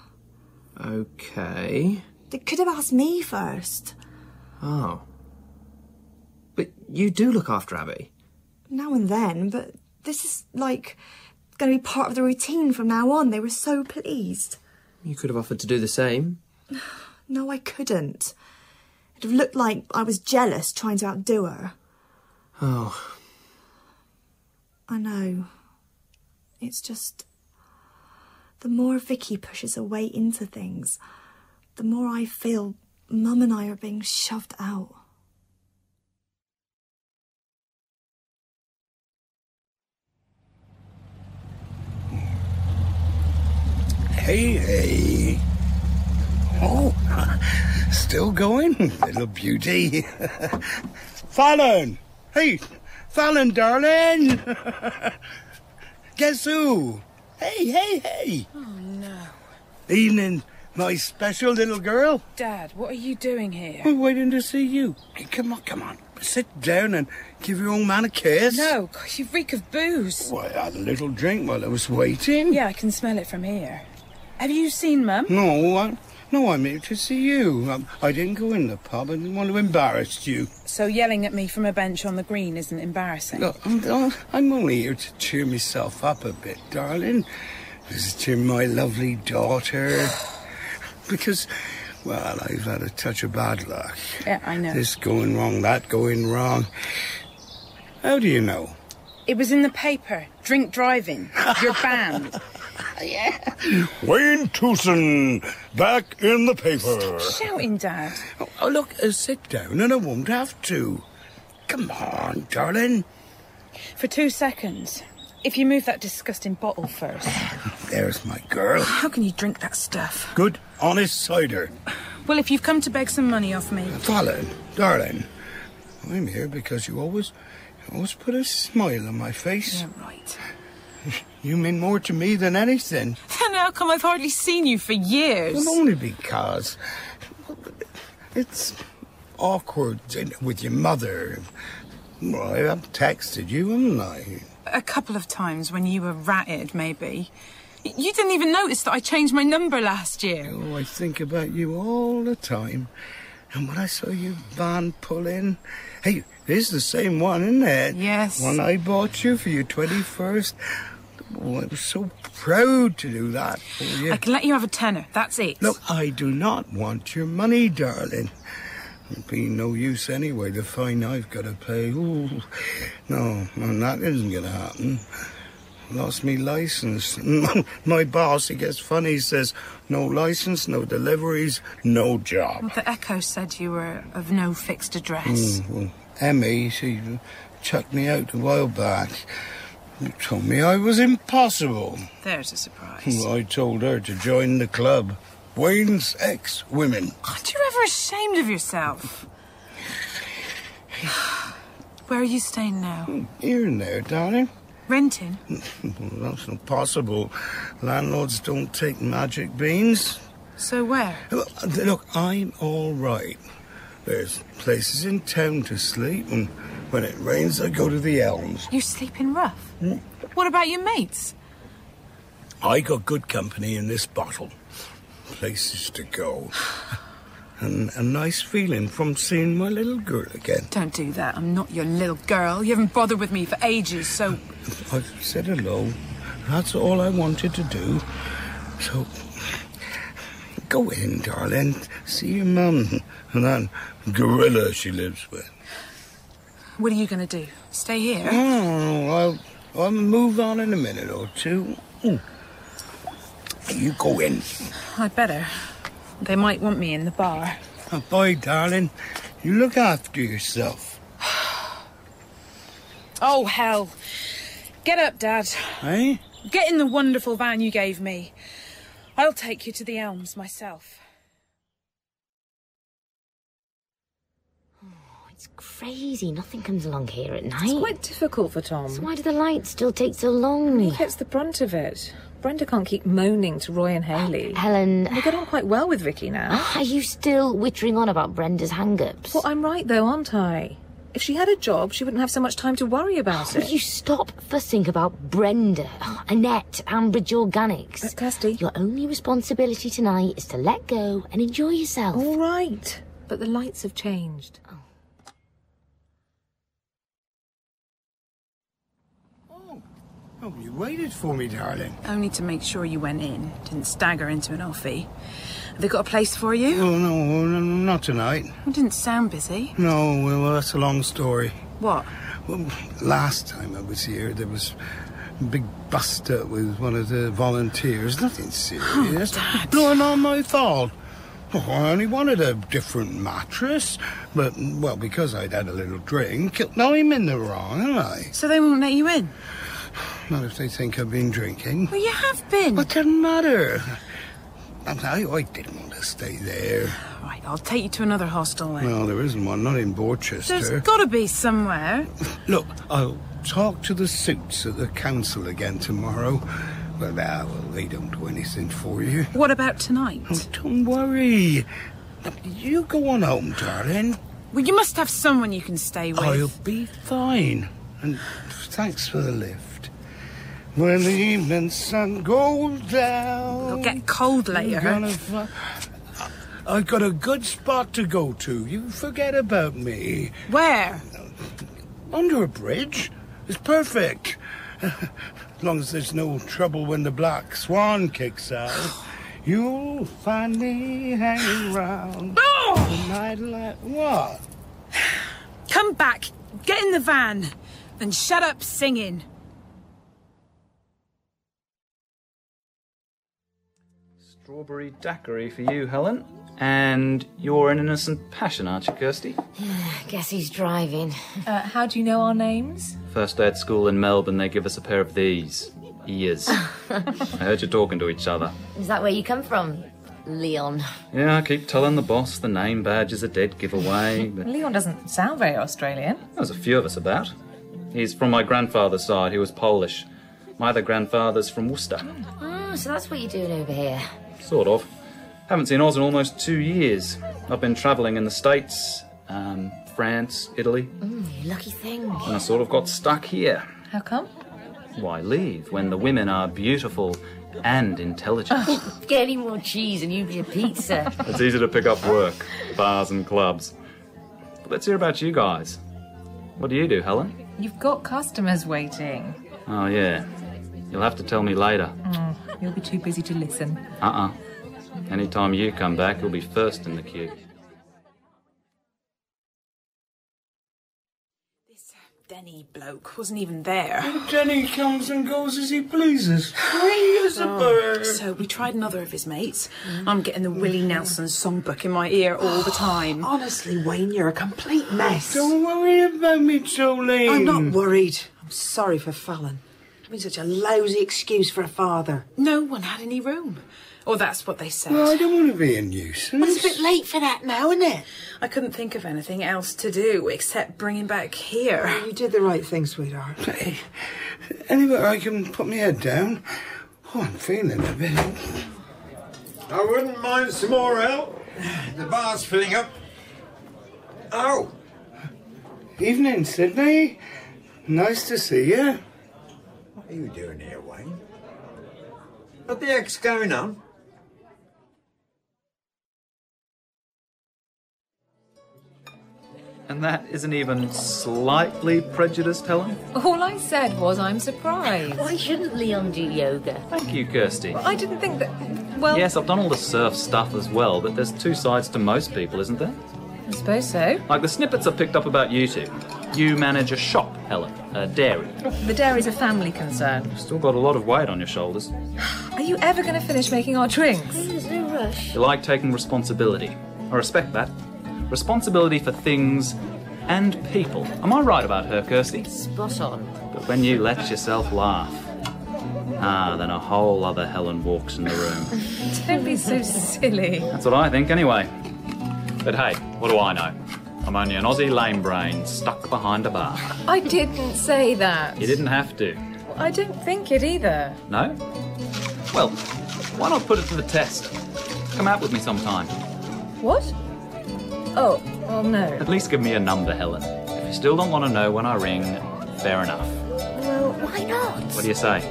Speaker 1: Okay.
Speaker 10: They could have asked me first.
Speaker 1: Oh. But you do look after Abby?
Speaker 10: Now and then, but this is, like, going to be part of the routine from now on. They were so pleased.
Speaker 1: You could have offered to do the same.
Speaker 10: No, I couldn't. It'd have looked like I was jealous trying to outdo her.
Speaker 1: Oh.
Speaker 10: I know. It's just... the more Vicky pushes her way into things, the more I feel Mum and I are being shoved out.
Speaker 11: Hey. Oh, still going, little beauty. Fallon! Hey, Fallon, darling! Guess who? Hey!
Speaker 8: Oh, no.
Speaker 11: Evening, my special little girl.
Speaker 8: Dad, what are you doing here?
Speaker 11: I'm waiting to see you. Hey, come on. Sit down and give your old man a kiss.
Speaker 8: No, God, you reek of booze.
Speaker 11: Well, I had a little drink while I was waiting.
Speaker 8: Yeah, I can smell it from here. Have you seen Mum?
Speaker 11: No, I'm here to see you. I didn't go in the pub. I didn't want to embarrass you.
Speaker 8: So yelling at me from a bench on the green isn't embarrassing?
Speaker 11: Look, I'm only here to cheer myself up a bit, darling. Visiting my lovely daughter. Because
Speaker 14: Well, I've had a touch of bad luck.
Speaker 8: Yeah, I know.
Speaker 14: This going wrong, that going wrong. How do you know?
Speaker 8: It was in the paper. Drink driving. You're banned.
Speaker 14: Yeah. Wayne Tewson, back in the paper.
Speaker 8: Stop shouting, Dad.
Speaker 14: Oh, look, sit down and I won't have to. Come on, darling.
Speaker 8: For 2 seconds. If you move that disgusting bottle first.
Speaker 14: There's my girl.
Speaker 8: How can you drink that stuff?
Speaker 14: Good, honest cider.
Speaker 8: Well, if you've come to beg some money off me...
Speaker 14: Fallon, darling, I'm here because you always put a smile on my face.
Speaker 8: Yeah, right.
Speaker 14: You mean more to me than anything.
Speaker 8: Then how come I've hardly seen you for years?
Speaker 14: Well, only because it's awkward with your mother. Well, I've texted you, haven't I?
Speaker 8: A couple of times when you were ratted, maybe. You didn't even notice that I changed my number last year.
Speaker 14: Oh, I think about you all the time. And when I saw your van pull in... Hey, this is the same one, isn't it?
Speaker 8: Yes.
Speaker 14: One I bought you for your 21st. Oh, I was so proud to do that for you.
Speaker 8: I can let you have a tenner, that's it.
Speaker 14: Look, I do not want your money, darling. It'd be no use anyway, the fine I've got to pay. Ooh, no, that isn't going to happen. Lost me licence. My boss, he gets funny, he says, no licence, no deliveries, no job.
Speaker 8: Well, the Echo said you were of no fixed address.
Speaker 14: Well, Emmy, she chucked me out a while back. She told me I was impossible.
Speaker 8: There's a surprise.
Speaker 14: Well, I told her to join the club. Wayne's Ex-Women.
Speaker 8: Aren't you ever ashamed of yourself? Where are you staying now?
Speaker 14: Here and there, darling.
Speaker 8: Renting?
Speaker 14: Well, that's not possible. Landlords don't take magic beans.
Speaker 8: So where?
Speaker 14: Look, I'm all right. There's places in town to sleep, and when it rains, I go to the Elms.
Speaker 8: You sleep in rough? What about your mates?
Speaker 14: I got good company in this bottle. Places to go. And a nice feeling from seeing my little girl again.
Speaker 8: Don't do that. I'm not your little girl. You haven't bothered with me for ages, so...
Speaker 14: I've said hello. That's all I wanted to do. So, go in, darling. See your mum and that gorilla she lives with.
Speaker 8: What are you going to do? Stay here?
Speaker 14: Oh, I'll move on in a minute or two. You go in.
Speaker 8: I'd better. They might want me in the bar.
Speaker 14: Oh, boy, darling, you look after yourself.
Speaker 8: Oh, hell. Get up, Dad.
Speaker 14: Eh?
Speaker 8: Get in the wonderful van you gave me. I'll take you to the Elms myself.
Speaker 15: It's crazy. Nothing comes along here at night.
Speaker 12: It's quite difficult for Tom.
Speaker 15: So why do the lights still take so long?
Speaker 12: He gets the brunt of it. Brenda can't keep moaning to Roy and Hayley.
Speaker 15: Helen...
Speaker 12: They get on quite well with Vicky now.
Speaker 15: Are you still wittering on about Brenda's hang-ups?
Speaker 12: Well, I'm right, though, aren't I? If she had a job, she wouldn't have so much time to worry about it.
Speaker 15: Will you stop fussing about Brenda, Annette, Ambridge Organics?
Speaker 12: Kirsty.
Speaker 15: Your only responsibility tonight is to let go and enjoy yourself.
Speaker 12: All right. But the lights have changed.
Speaker 14: Oh, you waited for me, darling.
Speaker 8: Only to make sure you went in. Didn't stagger into an offie. Have they got a place for you?
Speaker 14: Oh, no, not tonight.
Speaker 8: You didn't sound busy.
Speaker 14: No, well, that's a long story.
Speaker 8: What?
Speaker 14: Well, last time I was here, there was a big bust-up with one of the volunteers. Nothing serious.
Speaker 8: Oh, Dad.
Speaker 14: No, not my fault. Oh, I only wanted a different mattress. But, well, because I'd had a little drink, now I'm in the wrong, am I?
Speaker 8: So they won't let you in?
Speaker 14: Not if they think I've been drinking.
Speaker 8: Well, you have been.
Speaker 14: What doesn't matter? I didn't want to stay there.
Speaker 8: Right, I'll take you to another hostel then.
Speaker 14: Well, there isn't one, not in Borchester.
Speaker 8: There's got to be somewhere.
Speaker 14: Look, I'll talk to the suits at the council again tomorrow. Well, they don't do anything for you.
Speaker 8: What about tonight?
Speaker 14: Oh, don't worry. You go on home, darling.
Speaker 8: Well, you must have someone you can stay with.
Speaker 14: I'll be fine. And thanks for the lift. When the evening sun goes down...
Speaker 8: It'll get cold later.
Speaker 14: I've got a good spot to go to. You forget about me.
Speaker 8: Where?
Speaker 14: Under a bridge. It's perfect. As long as there's no trouble when the Black Swan kicks out. You'll find me hanging round.
Speaker 8: Oh!
Speaker 14: Night like what?
Speaker 8: Come back, get in the van, and shut up singing.
Speaker 16: Strawberry daiquiri for you, Helen. And you're an innocent passion, aren't you, Kirsty?
Speaker 15: Guess he's driving.
Speaker 12: How do you know our names?
Speaker 16: First day at school in Melbourne, they give us a pair of these. Ears. I heard you talking to each other.
Speaker 15: Is that where you come from, Leon?
Speaker 16: Yeah, I keep telling the boss the name badge is a dead giveaway. But
Speaker 12: Leon doesn't sound very Australian.
Speaker 16: there's a few of us about. He's from my grandfather's side. He was Polish. My other grandfather's from Worcester.
Speaker 15: Oh, so that's what you're doing over here.
Speaker 16: Sort of. Haven't seen Oz in almost 2 years. I've been travelling in the States, France, Italy,
Speaker 15: You lucky thing.
Speaker 16: and I sort of got stuck here.
Speaker 12: How come?
Speaker 16: Why leave when the women are beautiful and intelligent?
Speaker 15: Get any more cheese and you be a pizza.
Speaker 16: It's easy to pick up work, bars and clubs. But let's hear about you guys. What do you do, Helen?
Speaker 12: You've got customers waiting.
Speaker 16: Oh, yeah. You'll have to tell me later.
Speaker 12: Oh, you'll be too busy to listen.
Speaker 16: Anytime you come back, you'll be first in the queue.
Speaker 8: Denny bloke wasn't even there.
Speaker 14: Denny comes and goes as he pleases. Free as a bird.
Speaker 8: So we tried another of his mates. I'm getting the Willie Nelson songbook in my ear all the time.
Speaker 4: Honestly, Wayne, you're a complete mess.
Speaker 14: Don't worry about me, Jolene.
Speaker 4: I'm not worried. I'm sorry for Fallon. I mean, such a lousy excuse for a father.
Speaker 8: No one had any room. Or that's what they said.
Speaker 14: Well, I don't want to be a nuisance.
Speaker 4: Well, it's a bit late for that now, isn't it?
Speaker 8: I couldn't think of anything else to do except bring him back here.
Speaker 4: You did the right thing, sweetheart.
Speaker 14: Hey, anywhere I can put my head down. Oh, I'm feeling a bit.
Speaker 5: I wouldn't mind some more help. The bar's filling up. Oh.
Speaker 14: Evening, Sydney. Nice to see you.
Speaker 5: What are you doing here, Wayne? What the heck's going on?
Speaker 16: And that isn't even slightly prejudiced, Helen?
Speaker 12: All I said was I'm surprised.
Speaker 15: Why shouldn't Leon do yoga?
Speaker 16: Thank you, Kirsty.
Speaker 12: I didn't think that... Well...
Speaker 16: Yes, I've done all the surf stuff as well, but there's two sides to most people, isn't there?
Speaker 12: I suppose so.
Speaker 16: Like the snippets I picked up about you two. You manage a shop, Helen, a dairy.
Speaker 12: The dairy's a family concern.
Speaker 16: You've still got a lot of weight on your shoulders.
Speaker 12: Are you ever going to finish making our drinks?
Speaker 15: There's no rush.
Speaker 16: You like taking responsibility. I respect that. Responsibility for things and people. Am I right about her, Kirsty?
Speaker 15: Spot on.
Speaker 16: But when you let yourself laugh, then a whole other Helen walks in the room.
Speaker 12: Don't be so silly.
Speaker 16: That's what I think, anyway. But hey, what do I know? I'm only an Aussie lame brain stuck behind a bar.
Speaker 12: I didn't say that.
Speaker 16: You didn't have to.
Speaker 12: I don't think it either.
Speaker 16: No? Well, why not put it to the test? Come out with me sometime.
Speaker 12: What? Oh, well, no.
Speaker 16: At least give me a number, Helen. If you still don't want to know when I ring, fair enough.
Speaker 15: Well, why not?
Speaker 16: What do you say?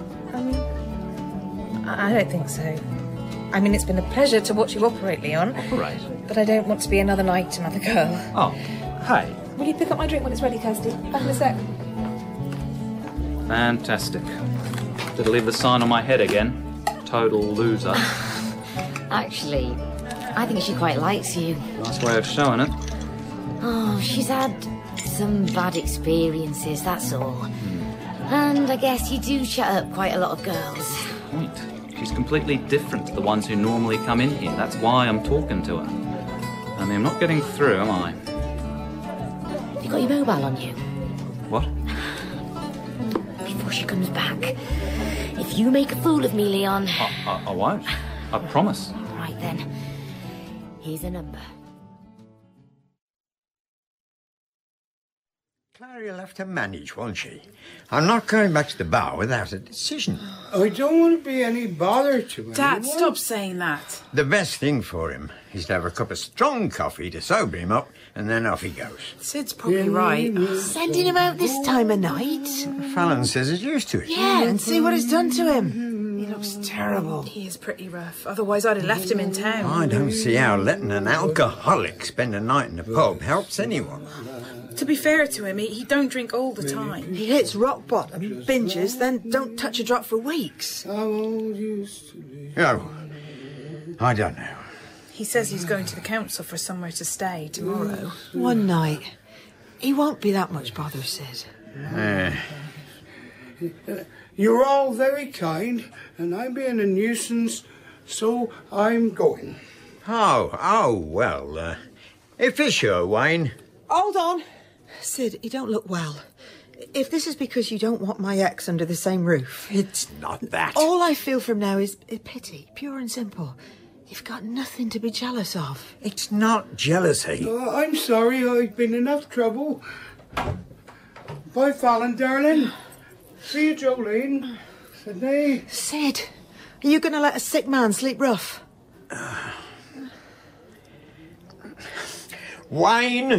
Speaker 12: I don't think so. I mean, it's been a pleasure to watch you operate, Leon.
Speaker 16: Operate?
Speaker 12: But I don't want to be another night, another girl.
Speaker 16: Oh, hey.
Speaker 12: Will you pick up my drink when it's ready, Kirsty? Back in a sec.
Speaker 16: Fantastic. Did I leave the sign on my head again? Total loser.
Speaker 15: Actually, I think she quite likes you.
Speaker 16: Nice way of showing it.
Speaker 15: Oh, she's had some bad experiences, that's all. And I guess you do shut up quite a lot of girls.
Speaker 16: Point. She's completely different to the ones who normally come in here. That's why I'm talking to her. Only I'm not getting through, am I?
Speaker 15: Have you got your mobile on you?
Speaker 16: What?
Speaker 15: Before she comes back, if you make a fool of me, Leon...
Speaker 16: I won't. I promise.
Speaker 15: All right, then. Here's a number.
Speaker 5: Clary will have to manage, won't she? I'm not going back to the bar without a decision.
Speaker 14: I don't want to be any bother to anyone.
Speaker 8: Dad, stop saying that.
Speaker 5: The best thing for him is to have a cup of strong coffee to sober him up, and then off he goes.
Speaker 8: Sid's probably right.
Speaker 4: Sending him out this time of night?
Speaker 5: Fallon says he's used to it.
Speaker 4: Yeah, and see what it's done to him. He looks terrible.
Speaker 8: He is pretty rough. Otherwise, I'd have left him in town.
Speaker 5: I don't see how letting an alcoholic spend a night in a pub helps anyone.
Speaker 8: To be fair to him, he don't drink all the time.
Speaker 4: He hits rock bottom, binges, then don't touch a drop for weeks.
Speaker 5: Oh, I don't know.
Speaker 12: He says he's going to the council for somewhere to stay tomorrow.
Speaker 4: One night. He won't be that much bother, Sid.
Speaker 14: You're all very kind, and I'm being a nuisance, so I'm going.
Speaker 5: Well, if it's sure, Wayne.
Speaker 4: Hold on. Sid, you don't look well. If this is because you don't want my ex under the same roof...
Speaker 5: It's not that.
Speaker 4: All I feel from now is pity, pure and simple. You've got nothing to be jealous of.
Speaker 5: It's not jealousy.
Speaker 14: I'm sorry I've been enough trouble. Bye, Fallon, darling. See you, Jolene. Sydney.
Speaker 4: Sid, are you going to let a sick man sleep rough?
Speaker 5: Wayne.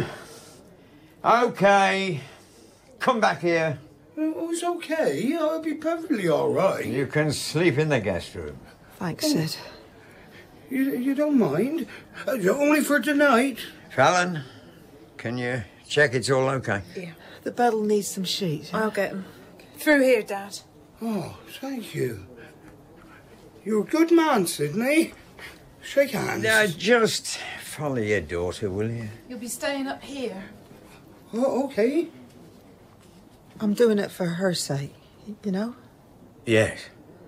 Speaker 5: OK. Come back here.
Speaker 14: Oh, it's OK. I'll be perfectly all right.
Speaker 5: You can sleep in the guest room.
Speaker 4: Thanks, Sid.
Speaker 14: You don't mind? Only for tonight.
Speaker 5: Fallon, can you check it's all OK?
Speaker 12: Yeah.
Speaker 4: The bed'll need some sheets.
Speaker 12: I'll get them. Through here, Dad.
Speaker 14: Oh, thank you. You're a good man, Sydney. Shake hands.
Speaker 5: Just follow your daughter, will you?
Speaker 8: You'll be staying up here.
Speaker 14: Oh, OK.
Speaker 4: I'm doing it for her sake, you know?
Speaker 5: Yes.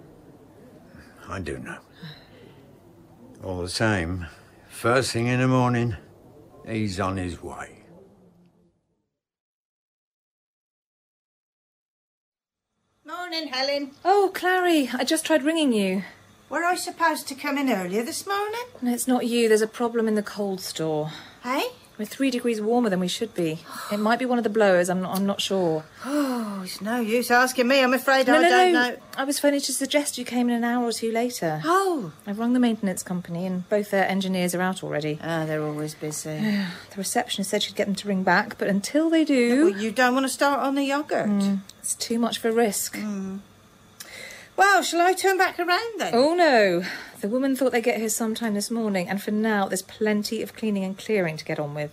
Speaker 5: I do know. All the same, first thing in the morning, he's on his way.
Speaker 4: Morning, Helen.
Speaker 12: Oh, Clary, I just tried ringing you.
Speaker 4: Were I supposed to come in earlier this morning?
Speaker 12: No, it's not you. There's a problem in the cold store.
Speaker 4: Hey?
Speaker 12: We're 3 degrees warmer than we should be. It might be one of the blowers. I'm not sure.
Speaker 4: Oh, it's no use asking me. I'm afraid
Speaker 12: No,
Speaker 4: I don't know.
Speaker 12: I was phoning to suggest you came in an hour or two later.
Speaker 4: Oh.
Speaker 12: I've rung the maintenance company and both their engineers are out already.
Speaker 4: They're always busy.
Speaker 12: The receptionist said she'd get them to ring back, but until they do...
Speaker 4: Well, you don't want to start on the yoghurt.
Speaker 12: It's too much of a risk.
Speaker 4: Well, shall I turn back around then?
Speaker 12: Oh, no. The woman thought they'd get here sometime this morning, and for now there's plenty of cleaning and clearing to get on with.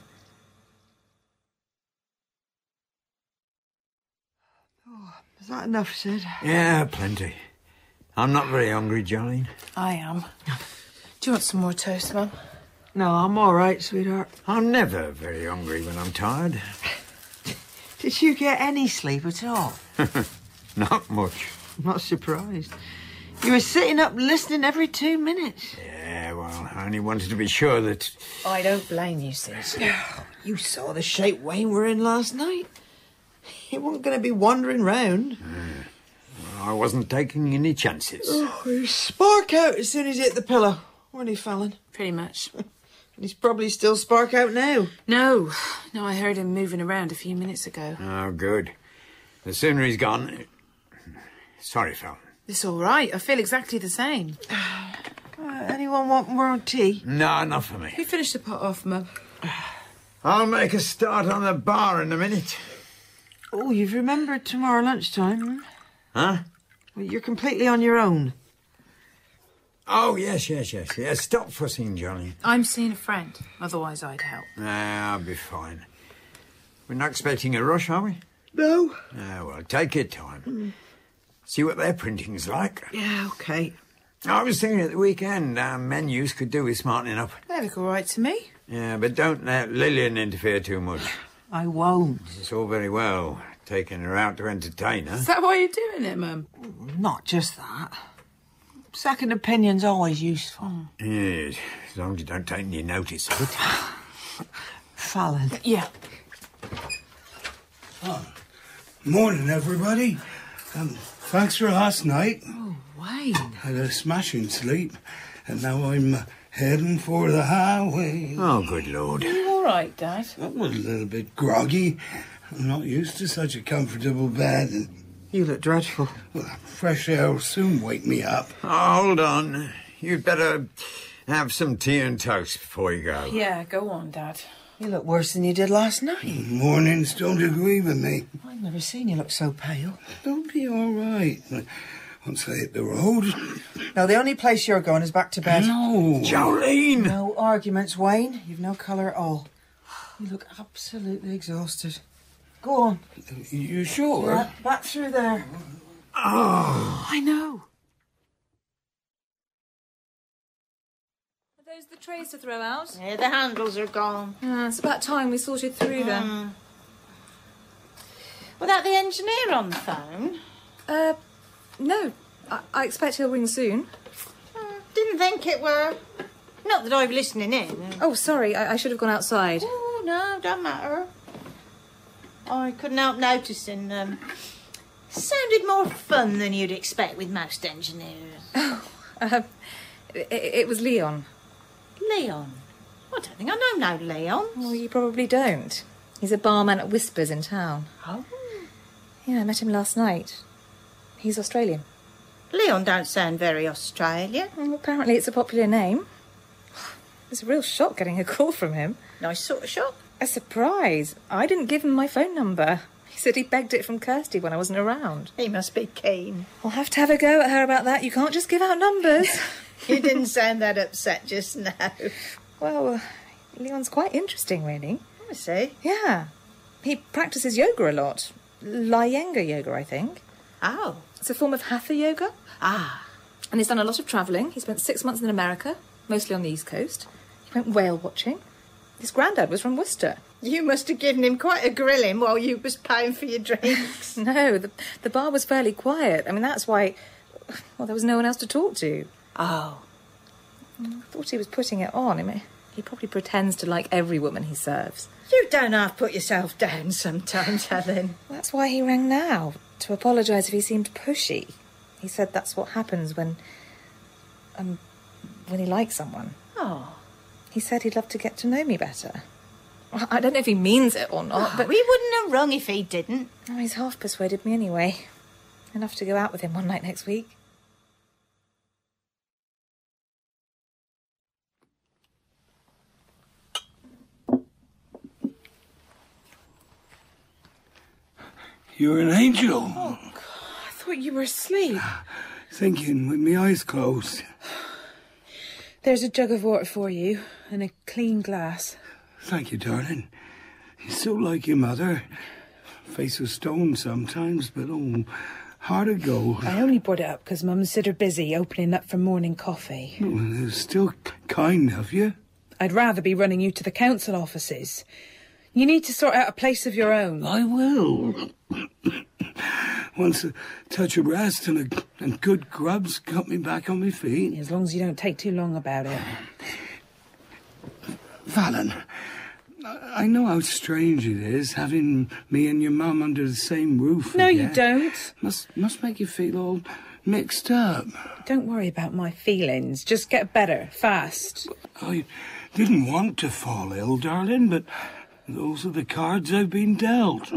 Speaker 4: Is that enough, Sid?
Speaker 5: Yeah, plenty. I'm not very hungry, Jolene.
Speaker 8: I am. Do you want some more toast, Mum?
Speaker 4: No, I'm all right, sweetheart.
Speaker 5: I'm never very hungry when I'm tired.
Speaker 4: Did you get any sleep at all?
Speaker 5: Not much.
Speaker 4: I'm not surprised. You were sitting up listening every 2 minutes.
Speaker 5: Yeah, well, I only wanted to be sure that...
Speaker 8: I don't blame you, Sid.
Speaker 4: You saw the shape Wayne were in last night. He wasn't going to be wandering round.
Speaker 5: I wasn't taking any chances.
Speaker 4: Oh, he spark out as soon as he hit the pillow, weren't he, Fallon?
Speaker 8: Pretty much.
Speaker 4: He's probably still spark out now.
Speaker 8: No, I heard him moving around a few minutes ago.
Speaker 5: Oh, good. The sooner he's gone... Sorry, Fallon.
Speaker 8: It's all right. I feel exactly the same.
Speaker 4: Anyone want more tea?
Speaker 5: No, not for me.
Speaker 8: Who finished the pot off, Mum?
Speaker 5: I'll make a start on the bar in a minute.
Speaker 4: Oh, you've remembered tomorrow lunchtime?
Speaker 5: Huh?
Speaker 4: Well, you're completely on your own.
Speaker 5: Oh, yes. Stop fussing, Johnny.
Speaker 8: I'm seeing a friend. Otherwise, I'd help.
Speaker 5: Nah, I'll be fine. We're not expecting a rush, are we?
Speaker 4: No.
Speaker 5: Well, take your time. See what their printing's like.
Speaker 4: Yeah, OK.
Speaker 5: I was thinking at the weekend our menus could do with smartening up.
Speaker 8: They look all right to me.
Speaker 5: Yeah, but don't let Lillian interfere too much.
Speaker 4: I won't.
Speaker 5: It's all very well taking her out to entertain her.
Speaker 8: Is that why you're doing it, Mum?
Speaker 4: Not just that. Second opinion's always useful.
Speaker 5: Yes, as long as you don't take any notice of it.
Speaker 4: Fallon.
Speaker 8: Yeah.
Speaker 14: Morning, everybody. Thanks for last night.
Speaker 4: Oh, Wayne.
Speaker 14: Had a smashing sleep, and now I'm heading for the highway.
Speaker 5: Oh, good Lord.
Speaker 8: Are you all right, Dad?
Speaker 14: I was a little bit groggy. I'm not used to such a comfortable bed. And,
Speaker 4: you look dreadful.
Speaker 14: Well, fresh air will soon wake me up.
Speaker 5: Oh, hold on. You'd better have some tea and toast before you go.
Speaker 8: Yeah, go on, Dad.
Speaker 4: You look worse than you did last night.
Speaker 14: Mornings don't agree with me.
Speaker 4: I've never seen you look so pale.
Speaker 14: Don't be all right. Once I hit the road...
Speaker 4: No, the only place you're going is back to bed.
Speaker 14: No.
Speaker 5: Jolene!
Speaker 4: No arguments, Wayne. You've no colour at all. You look absolutely exhausted. Go on.
Speaker 14: You sure?
Speaker 4: Yeah, back through there.
Speaker 5: Oh.
Speaker 8: I know.
Speaker 12: the trays to throw out.
Speaker 17: Yeah, the handles are gone.
Speaker 12: It's about time we sorted through them.
Speaker 17: Without the engineer on the phone?
Speaker 12: No. I expect he'll ring soon.
Speaker 17: Didn't think it were. Not that I'm listening in.
Speaker 12: Oh, sorry. I should have gone outside.
Speaker 17: Oh, no, don't matter. I couldn't help noticing. Sounded more fun than you'd expect with most engineers.
Speaker 12: Oh, it was Leon.
Speaker 17: Leon? I don't think I know no Leon.
Speaker 12: Well, you probably don't. He's a barman at Whispers in town.
Speaker 17: Oh?
Speaker 12: Yeah, I met him last night. He's Australian.
Speaker 17: Leon don't sound very Australian.
Speaker 12: Well, apparently it's a popular name. It was a real shock getting a call from him.
Speaker 17: Nice sort of shock.
Speaker 12: A surprise. I didn't give him my phone number. He said he begged it from Kirsty when I wasn't around.
Speaker 17: He must be keen.
Speaker 12: I'll have to have a go at her about that. You can't just give out numbers.
Speaker 17: You didn't sound that upset just now.
Speaker 12: Well, Leon's quite interesting, really.
Speaker 17: I see.
Speaker 12: Yeah. He practices yoga a lot. Iyengar yoga, I think.
Speaker 17: Oh.
Speaker 12: It's a form of hatha yoga.
Speaker 17: Ah.
Speaker 12: And he's done a lot of travelling. He spent 6 months in America, mostly on the East Coast. He went whale watching. His granddad was from Worcester.
Speaker 17: You must have given him quite a grilling while you was paying for your drinks.
Speaker 12: No, the bar was fairly quiet. I mean, that's why... Well, there was no one else to talk to.
Speaker 17: Oh.
Speaker 12: I thought he was putting it on. I mean, he probably pretends to like every woman he serves.
Speaker 17: You don't half put yourself down sometimes, Helen.
Speaker 12: That's why he rang now, to apologise if he seemed pushy. He said that's what happens when he likes someone.
Speaker 17: Oh.
Speaker 12: He said he'd love to get to know me better. I don't know if he means it or not, but...
Speaker 17: We wouldn't have rung if he didn't.
Speaker 12: Oh, he's half persuaded me anyway. Enough to go out with him one night next week.
Speaker 14: You're an angel.
Speaker 4: Oh, God, I thought you were asleep.
Speaker 14: Thinking with my eyes closed.
Speaker 4: There's a jug of water for you and a clean glass.
Speaker 14: Thank you, darling. You're so like your mother. Face of stone sometimes, but hard to go.
Speaker 4: I only brought it up because Mum said her busy opening up for morning coffee.
Speaker 14: Well, it's still kind of you.
Speaker 4: I'd rather be running you to the council offices. You need to sort out a place of your own.
Speaker 14: I will. Once a touch of rest and good grubs got me back on my feet.
Speaker 4: As long as you don't take too long about it.
Speaker 14: Fallon, I know how strange it is having me and your mum under the same roof.
Speaker 4: No,
Speaker 14: again.
Speaker 4: you don't.
Speaker 14: Must make you feel all mixed up.
Speaker 4: Don't worry about my feelings. Just get better, fast.
Speaker 14: I didn't want to fall ill, darling, but those are the cards I've been dealt.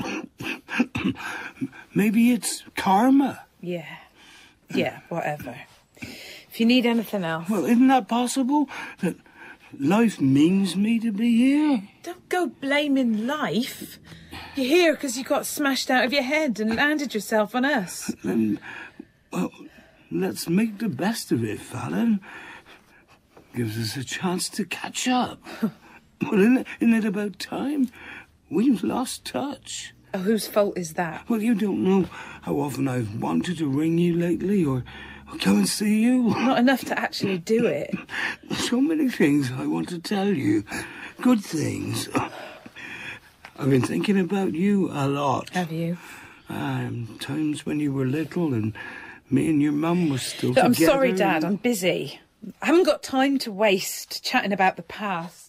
Speaker 14: Maybe it's karma.
Speaker 4: Yeah, whatever. If you need anything else...
Speaker 14: Well, isn't that possible? That life means me to be here?
Speaker 4: Don't go blaming life. You're here because you got smashed out of your head and landed yourself on us.
Speaker 14: Then, well, let's make the best of it, Fallon. Gives us a chance to catch up. Well, isn't it about time? We've lost touch.
Speaker 4: Oh, whose fault is that?
Speaker 14: Well, you don't know how often I've wanted to ring you lately or come and see you.
Speaker 4: Not enough to actually do it.
Speaker 14: So many things I want to tell you. Good things. I've been thinking about you a lot.
Speaker 4: Have you?
Speaker 14: Times when you were little and me and your mum were still together.
Speaker 4: I'm sorry, Dad. I'm busy. I haven't got time to waste chatting about the past.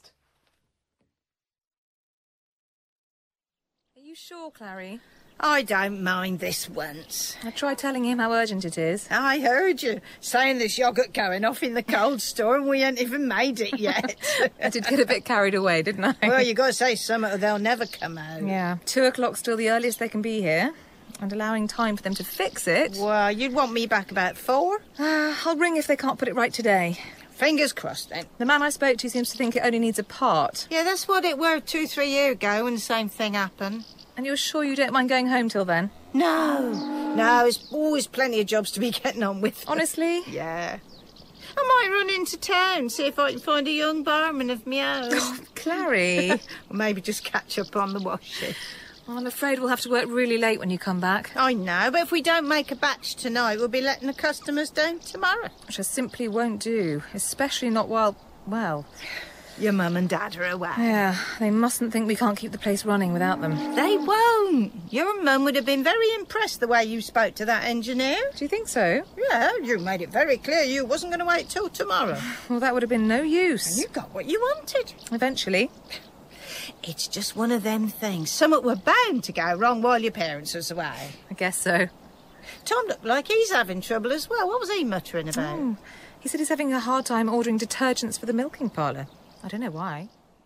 Speaker 12: Are you sure, Clary?
Speaker 17: I don't mind this once.
Speaker 12: I tried telling him how urgent it is.
Speaker 17: I heard you saying there's yoghurt going off in the cold store and we ain't even made it yet.
Speaker 12: I did get a bit carried away, didn't I?
Speaker 17: Well, you got to say something or they'll never come out.
Speaker 12: Yeah, 2 o'clock's still the earliest they can be here. And allowing time for them to fix it...
Speaker 17: Well, you'd want me back about 4?
Speaker 12: I'll ring if they can't put it right today.
Speaker 17: Fingers crossed, then.
Speaker 12: The man I spoke to seems to think it only needs a part.
Speaker 17: Yeah, that's what it were 2-3 years ago when the same thing happened.
Speaker 12: And you're sure you don't mind going home till then?
Speaker 17: No, there's always plenty of jobs to be getting on with.
Speaker 12: Honestly?
Speaker 17: Yeah. I might run into town, see if I can find a young barman of my own.
Speaker 12: Oh, Clary.
Speaker 17: Or maybe just catch up on the washing.
Speaker 12: Well, I'm afraid we'll have to work really late when you come back.
Speaker 17: I know, but if we don't make a batch tonight, we'll be letting the customers down tomorrow.
Speaker 12: Which I simply won't do, especially not while... well...
Speaker 17: Your mum and dad are away.
Speaker 12: Yeah, they mustn't think we can't keep the place running without them.
Speaker 17: They won't. Your mum would have been very impressed the way you spoke to that engineer.
Speaker 12: Do you think so?
Speaker 17: Yeah, you made it very clear you wasn't going to wait till tomorrow.
Speaker 12: Well, that would have been no use.
Speaker 17: And you got what you wanted.
Speaker 12: Eventually.
Speaker 17: It's just one of them things. Something were bound to go wrong while your parents was away.
Speaker 12: I guess so.
Speaker 17: Tom looked like he's having trouble as well. What was he muttering about?
Speaker 12: Oh, he said he's having a hard time ordering detergents for the milking parlour. I don't know why.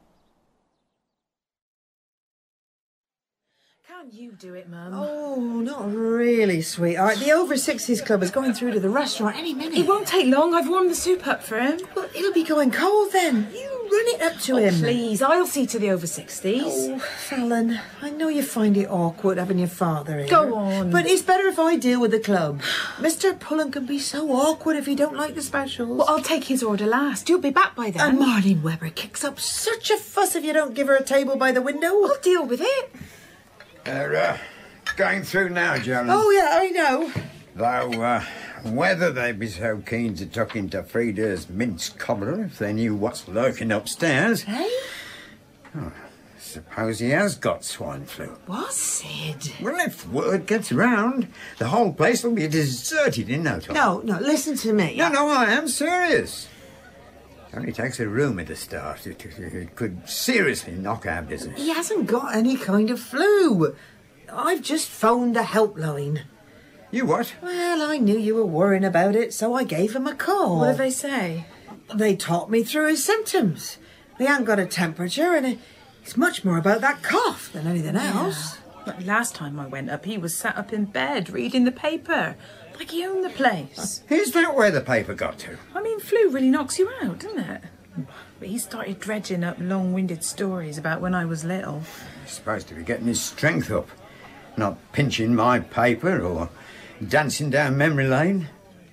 Speaker 4: Can't you do it, Mum? Oh, not really, sweetheart. The over 60s club is going through to the restaurant any minute.
Speaker 8: It won't take long. I've warmed the soup up for him.
Speaker 4: Well, it'll be going cold then. You run it up to him.
Speaker 8: Please, I'll see to the over 60s.
Speaker 4: Oh, Fallon, I know you find it awkward having your father here.
Speaker 8: Go on.
Speaker 4: But it's better if I deal with the club. Mr. Pullen can be so awkward if he don't like the specials.
Speaker 8: Well, I'll take his order last. You'll be back by then.
Speaker 4: And Marlene Webber kicks up such a fuss if you don't give her a table by the window.
Speaker 8: I'll deal with it.
Speaker 5: They're going through now, Jolene.
Speaker 4: Oh, yeah, I know.
Speaker 5: Though, whether they'd be so keen to tuck into Frida's minced cobbler if they knew what's lurking upstairs.
Speaker 4: Hey?
Speaker 5: Oh, suppose he has got swine flu.
Speaker 4: What, Sid?
Speaker 5: Well, if word gets round, the whole place will be deserted in no time.
Speaker 4: No, listen to me.
Speaker 5: No, I am serious. It only takes a rumour to start. It could seriously knock our business.
Speaker 4: He hasn't got any kind of flu. I've just phoned the helpline.
Speaker 5: You what?
Speaker 4: Well, I knew you were worrying about it, so I gave him a call.
Speaker 8: What did they say?
Speaker 4: They talked me through his symptoms. He ain't got a temperature, and it's much more about that cough than anything else.
Speaker 8: But last time I went up, he was sat up in bed reading the paper. Like he owned the place.
Speaker 5: Is that where the paper got to?
Speaker 8: I mean, flu really knocks you out, doesn't it? But he started dredging up long-winded stories about when I was little.
Speaker 5: He's supposed to be getting his strength up, not pinching my paper or dancing down memory lane.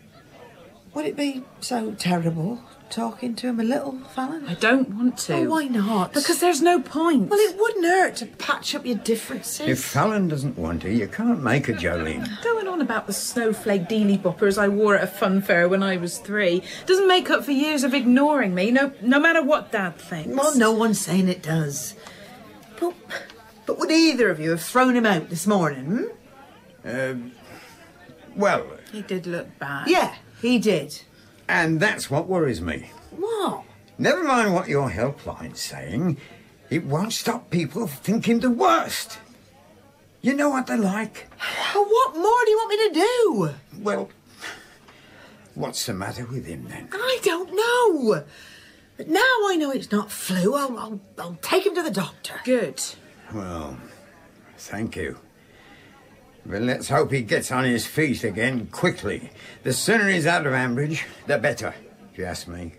Speaker 4: Would it be so terrible talking to him a little, Fallon?
Speaker 8: I don't want to.
Speaker 4: Oh, why not?
Speaker 8: Because there's no point.
Speaker 4: Well, it wouldn't hurt to patch up your differences.
Speaker 5: If Fallon doesn't want to, you can't make her, Jolene.
Speaker 8: Going on about the snowflake dealy boppers I wore at a fun fair when I was 3 doesn't make up for years of ignoring me, no matter what Dad thinks.
Speaker 4: Well, no one's saying it does. But would either of you have thrown him out this morning,
Speaker 5: Well...
Speaker 8: He did look bad.
Speaker 4: Yeah, he did.
Speaker 5: And that's what worries me.
Speaker 4: What?
Speaker 5: Never mind what your helpline's saying. It won't stop people thinking the worst. You know what they're like.
Speaker 4: Well, what more do you want me to do?
Speaker 5: Well, what's the matter with him, then?
Speaker 4: I don't know. But now I know it's not flu, I'll take him to the doctor.
Speaker 8: Good.
Speaker 5: Well, thank you. But let's hope he gets on his feet again quickly. The sooner he's out of Ambridge, the better, if you ask me.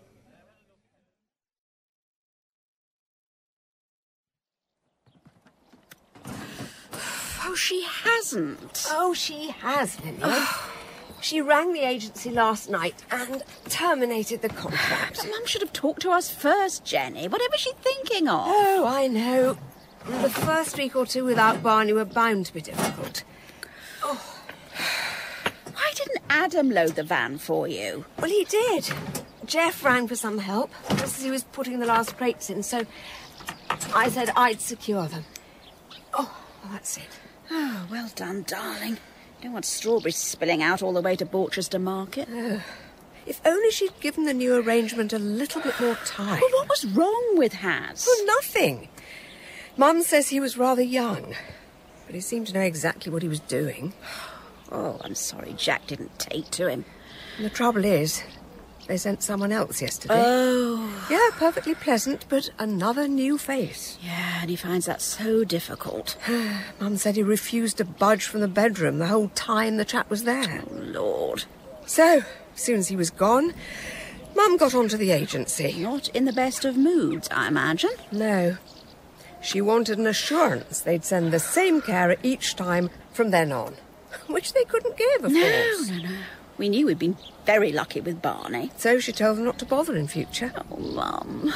Speaker 18: Oh, she hasn't.
Speaker 19: Oh, she has, Lily. She rang the agency last night and terminated the contract.
Speaker 18: But Mum should have talked to us first, Jenny. Whatever she's thinking of.
Speaker 19: Oh, I know. The first week or two without Barney were bound to be difficult.
Speaker 18: Oh. Why didn't Adam load the van for you?
Speaker 19: Well, he did. Jeff rang for some help just as he was putting the last crates in, so I said I'd secure them. Oh, well, that's it.
Speaker 18: Oh, well done, darling. Don't want strawberries spilling out all the way to Borchester Market.
Speaker 19: If only she'd given the new arrangement a little bit more time.
Speaker 18: Well, what was wrong with Haz?
Speaker 19: Well, nothing. Mum says he was rather young, but he seemed to know exactly what he was doing.
Speaker 18: Oh, I'm sorry Jack didn't take to him.
Speaker 19: And the trouble is, they sent someone else yesterday.
Speaker 18: Oh.
Speaker 19: Yeah, perfectly pleasant, but another new face.
Speaker 18: Yeah, and he finds that so difficult.
Speaker 19: Mum said he refused to budge from the bedroom the whole time the chap was there.
Speaker 18: Oh, Lord.
Speaker 19: So, as soon as he was gone, Mum got onto the agency.
Speaker 18: Not in the best of moods, I imagine.
Speaker 19: No. She wanted an assurance they'd send the same carer each time from then on, which they couldn't give, of course.
Speaker 18: No. We knew we'd been very lucky with Barney.
Speaker 19: So she told them not to bother in future.
Speaker 18: Oh, Mum.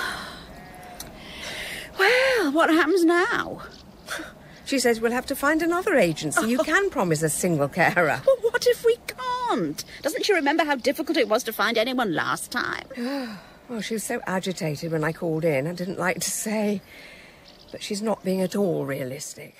Speaker 18: Well, what happens now?
Speaker 19: She says we'll have to find another agency. You can promise a single carer.
Speaker 18: Well, what if we can't? Doesn't she remember how difficult it was to find anyone last time?
Speaker 19: Well, she was so agitated when I called in, I didn't like to say. But she's not being at all realistic.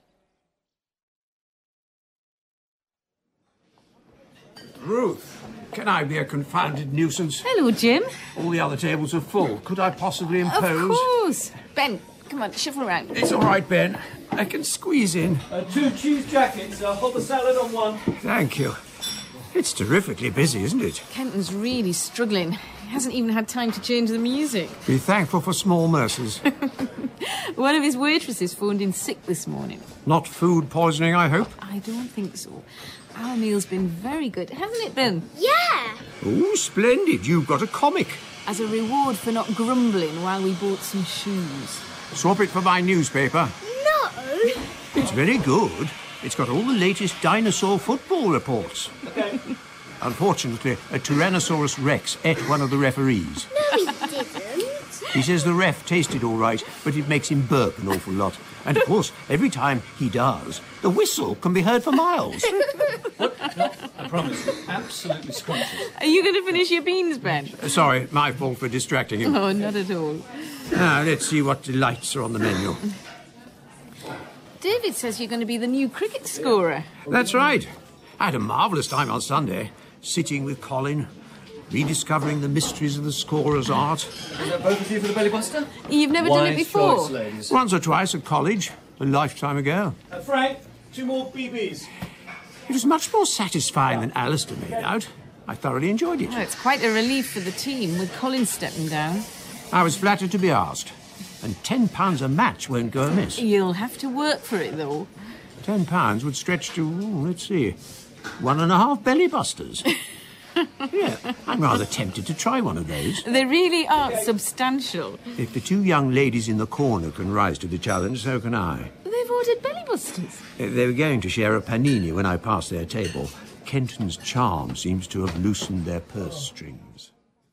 Speaker 2: Ruth, can I be a confounded nuisance?
Speaker 20: Hello, Jim.
Speaker 2: All the other tables are full. Could I possibly impose?
Speaker 20: Of course. Ben, come on, shuffle around.
Speaker 2: It's all right, Ben. I can squeeze in.
Speaker 21: 2 cheese jackets, a hopper salad on one.
Speaker 2: Thank you. It's terrifically busy, isn't it?
Speaker 20: Kenton's really struggling. He hasn't even had time to change the music.
Speaker 2: Be thankful for small mercies.
Speaker 20: One of his waitresses phoned in sick this morning.
Speaker 2: Not food poisoning, I hope?
Speaker 20: I don't think so. Our meal's been very good, hasn't it, Ben?
Speaker 15: Yeah!
Speaker 2: Oh, splendid. You've got a comic.
Speaker 20: As a reward for not grumbling while we bought some shoes.
Speaker 2: Swap it for my newspaper.
Speaker 15: No!
Speaker 2: It's very good. It's got all the latest dinosaur football reports.
Speaker 21: Okay.
Speaker 2: Unfortunately, a Tyrannosaurus Rex ate one of the referees.
Speaker 15: No, he didn't.
Speaker 2: He says the ref tasted all right, but it makes him burp an awful lot. And, of course, every time he does, the whistle can be heard for miles.
Speaker 21: I promise. Absolutely scrumptious.
Speaker 20: Are you going to finish your beans, Ben?
Speaker 2: Sorry, my fault for distracting him.
Speaker 20: Oh, not at all.
Speaker 2: Now, let's see what delights are on the menu.
Speaker 20: David says you're going to be the new cricket scorer.
Speaker 2: That's right. I had a marvellous time on Sunday, sitting with Colin, rediscovering the mysteries of the scorer's art.
Speaker 21: Is that both of you for the belly buster?
Speaker 20: You've never done it before?
Speaker 21: Choice, ladies.
Speaker 2: Once or twice at college, a lifetime ago.
Speaker 21: Frank, 2 more BBs.
Speaker 2: It was much more satisfying than Alistair made out. I thoroughly enjoyed it.
Speaker 20: Oh, it's quite a relief for the team, with Colin stepping down.
Speaker 2: I was flattered to be asked. And £10 a match won't go amiss.
Speaker 20: You'll have to work for it, though.
Speaker 2: £10 would stretch to, let's see, 1.5 belly busters. Yeah, I'm rather tempted to try one of those.
Speaker 20: They really are substantial.
Speaker 2: If the 2 young ladies in the corner can rise to the challenge, so can I.
Speaker 20: They've ordered belly busters.
Speaker 2: They were going to share a panini when I passed their table. Kenton's charm seems to have loosened their purse strings.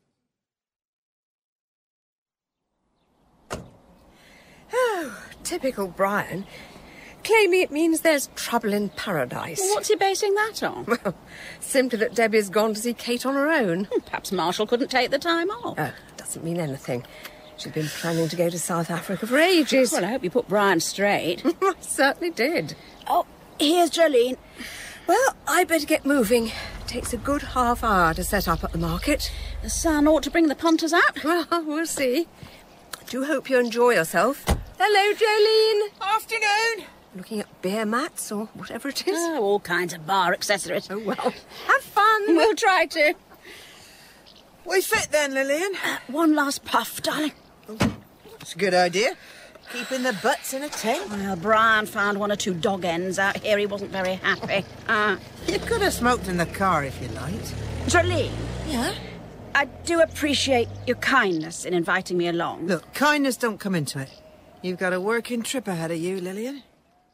Speaker 19: Oh, typical Brian. Claiming it means there's trouble in paradise.
Speaker 18: Well, what's he basing that on?
Speaker 19: Well, simply that Debbie's gone to see Kate on her own.
Speaker 18: Perhaps Marshall couldn't take the time off.
Speaker 19: Oh, doesn't mean anything. She's been planning to go to South Africa for ages.
Speaker 18: Well, I hope you put Brian straight.
Speaker 19: I certainly did.
Speaker 18: Oh, here's Jolene.
Speaker 19: Well, I better get moving. Takes a good half hour to set up at the market.
Speaker 18: The sun ought to bring the punters out.
Speaker 19: Well, we'll see. I do hope you enjoy yourself. Hello, Jolene.
Speaker 17: Afternoon.
Speaker 19: Looking at beer mats or whatever it is?
Speaker 18: Oh, all kinds of bar accessories.
Speaker 19: Oh, well, have fun.
Speaker 18: We'll try to.
Speaker 17: We fit then, Lillian.
Speaker 18: One last puff, darling.
Speaker 17: It's a good idea. Keeping the butts in a tent.
Speaker 18: Well, Brian found 1 or 2 dog ends out here. He wasn't very happy.
Speaker 17: You could have smoked in the car if you liked.
Speaker 18: Jolene.
Speaker 17: Yeah?
Speaker 18: I do appreciate your kindness in inviting me along.
Speaker 17: Look, kindness don't come into it. You've got a working trip ahead of you, Lillian.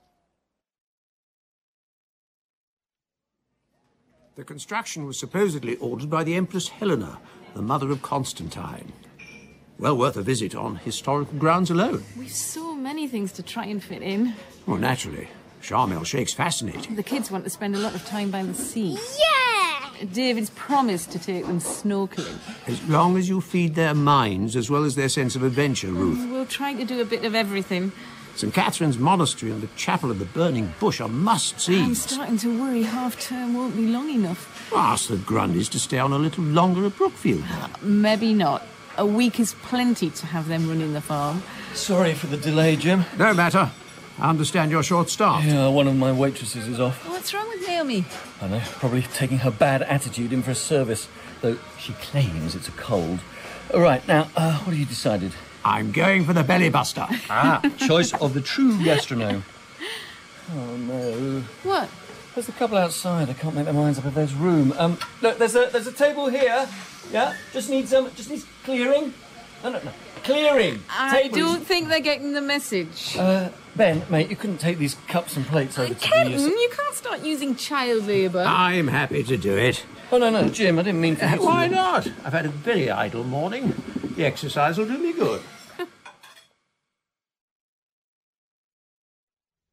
Speaker 2: The construction was supposedly ordered by the Empress Helena, the mother of Constantine. Well worth a visit on historical grounds alone.
Speaker 20: We've so many things to try and fit in.
Speaker 2: Well, naturally. Sharm el-Sheikh's fascinating.
Speaker 20: The kids want to spend a lot of time by the sea.
Speaker 15: Yeah!
Speaker 20: David's promised to take them snorkelling.
Speaker 2: As long as you feed their minds as well as their sense of adventure, Ruth.
Speaker 20: We'll try to do a bit of everything.
Speaker 2: St. Catherine's Monastery and the Chapel of the Burning Bush are must-sees.
Speaker 20: I'm starting to worry half-term won't be long enough.
Speaker 2: Ask the Grundys to stay on a little longer at Brookfield.
Speaker 20: Maybe not. A week is plenty to have them running the farm.
Speaker 21: Sorry for the delay, Jim.
Speaker 2: No matter. I understand you're short-staffed.
Speaker 21: Yeah, one of my waitresses is off.
Speaker 20: What's wrong with Naomi?
Speaker 21: I know, probably taking her bad attitude in for a service, though she claims it's a cold. All right, now, what have you decided?
Speaker 2: I'm going for the belly buster.
Speaker 21: Choice of the true gastronome. Oh, no.
Speaker 20: What?
Speaker 21: There's a couple outside. I can't make their minds up if there's room. Look, there's a table here. Yeah, just needs clearing. No. Clearing.
Speaker 20: I don't think they're getting the message.
Speaker 21: Ben, mate, you couldn't take these cups and plates over to
Speaker 20: Kenton, you can't start using child labour.
Speaker 2: I'm happy to do it.
Speaker 21: Oh, no, Jim, I didn't mean for you to...
Speaker 2: Why not? I've had a very idle morning. The exercise will do me good.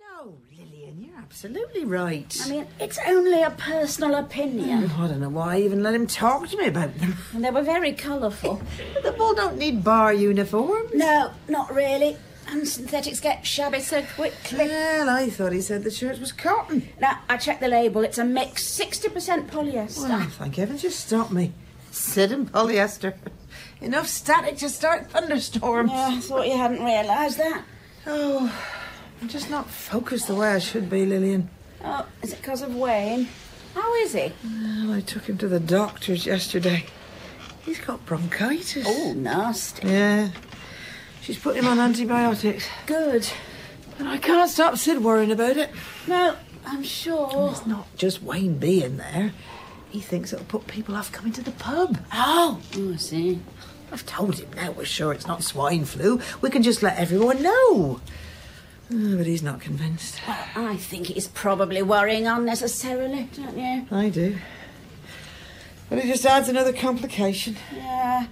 Speaker 4: No, Lillian, you're absolutely right.
Speaker 18: I mean, it's only a personal opinion.
Speaker 4: I don't know why I even let him talk to me about them.
Speaker 18: And they were very colourful.
Speaker 4: But the Bull don't need bar uniforms.
Speaker 18: No, not really. And synthetics get shabby so quickly.
Speaker 4: Well, I thought he said the shirt was cotton.
Speaker 18: Now, I checked the label. It's a mix, 60% polyester.
Speaker 4: Well, thank heaven, just stop me. Sid and polyester. Enough static to start thunderstorms.
Speaker 18: Yeah, I thought you hadn't realised that.
Speaker 4: Oh, I'm just not focused the way I should be, Lillian.
Speaker 18: Oh, is it because of Wayne? How is he?
Speaker 4: Well, I took him to the doctor's yesterday. He's got bronchitis.
Speaker 18: Oh, nasty.
Speaker 4: Yeah. She's put him on antibiotics.
Speaker 18: Good.
Speaker 4: And I can't stop Sid worrying about it.
Speaker 18: No, I'm sure.
Speaker 4: And it's not just Wayne being there. He thinks it'll put people off coming to the pub.
Speaker 18: Oh, I see.
Speaker 4: I've told him now we're sure it's not swine flu. We can just let everyone know. But he's not convinced.
Speaker 18: Well, I think he's probably worrying unnecessarily, don't you?
Speaker 4: I do. But it just adds another complication.
Speaker 18: Yeah.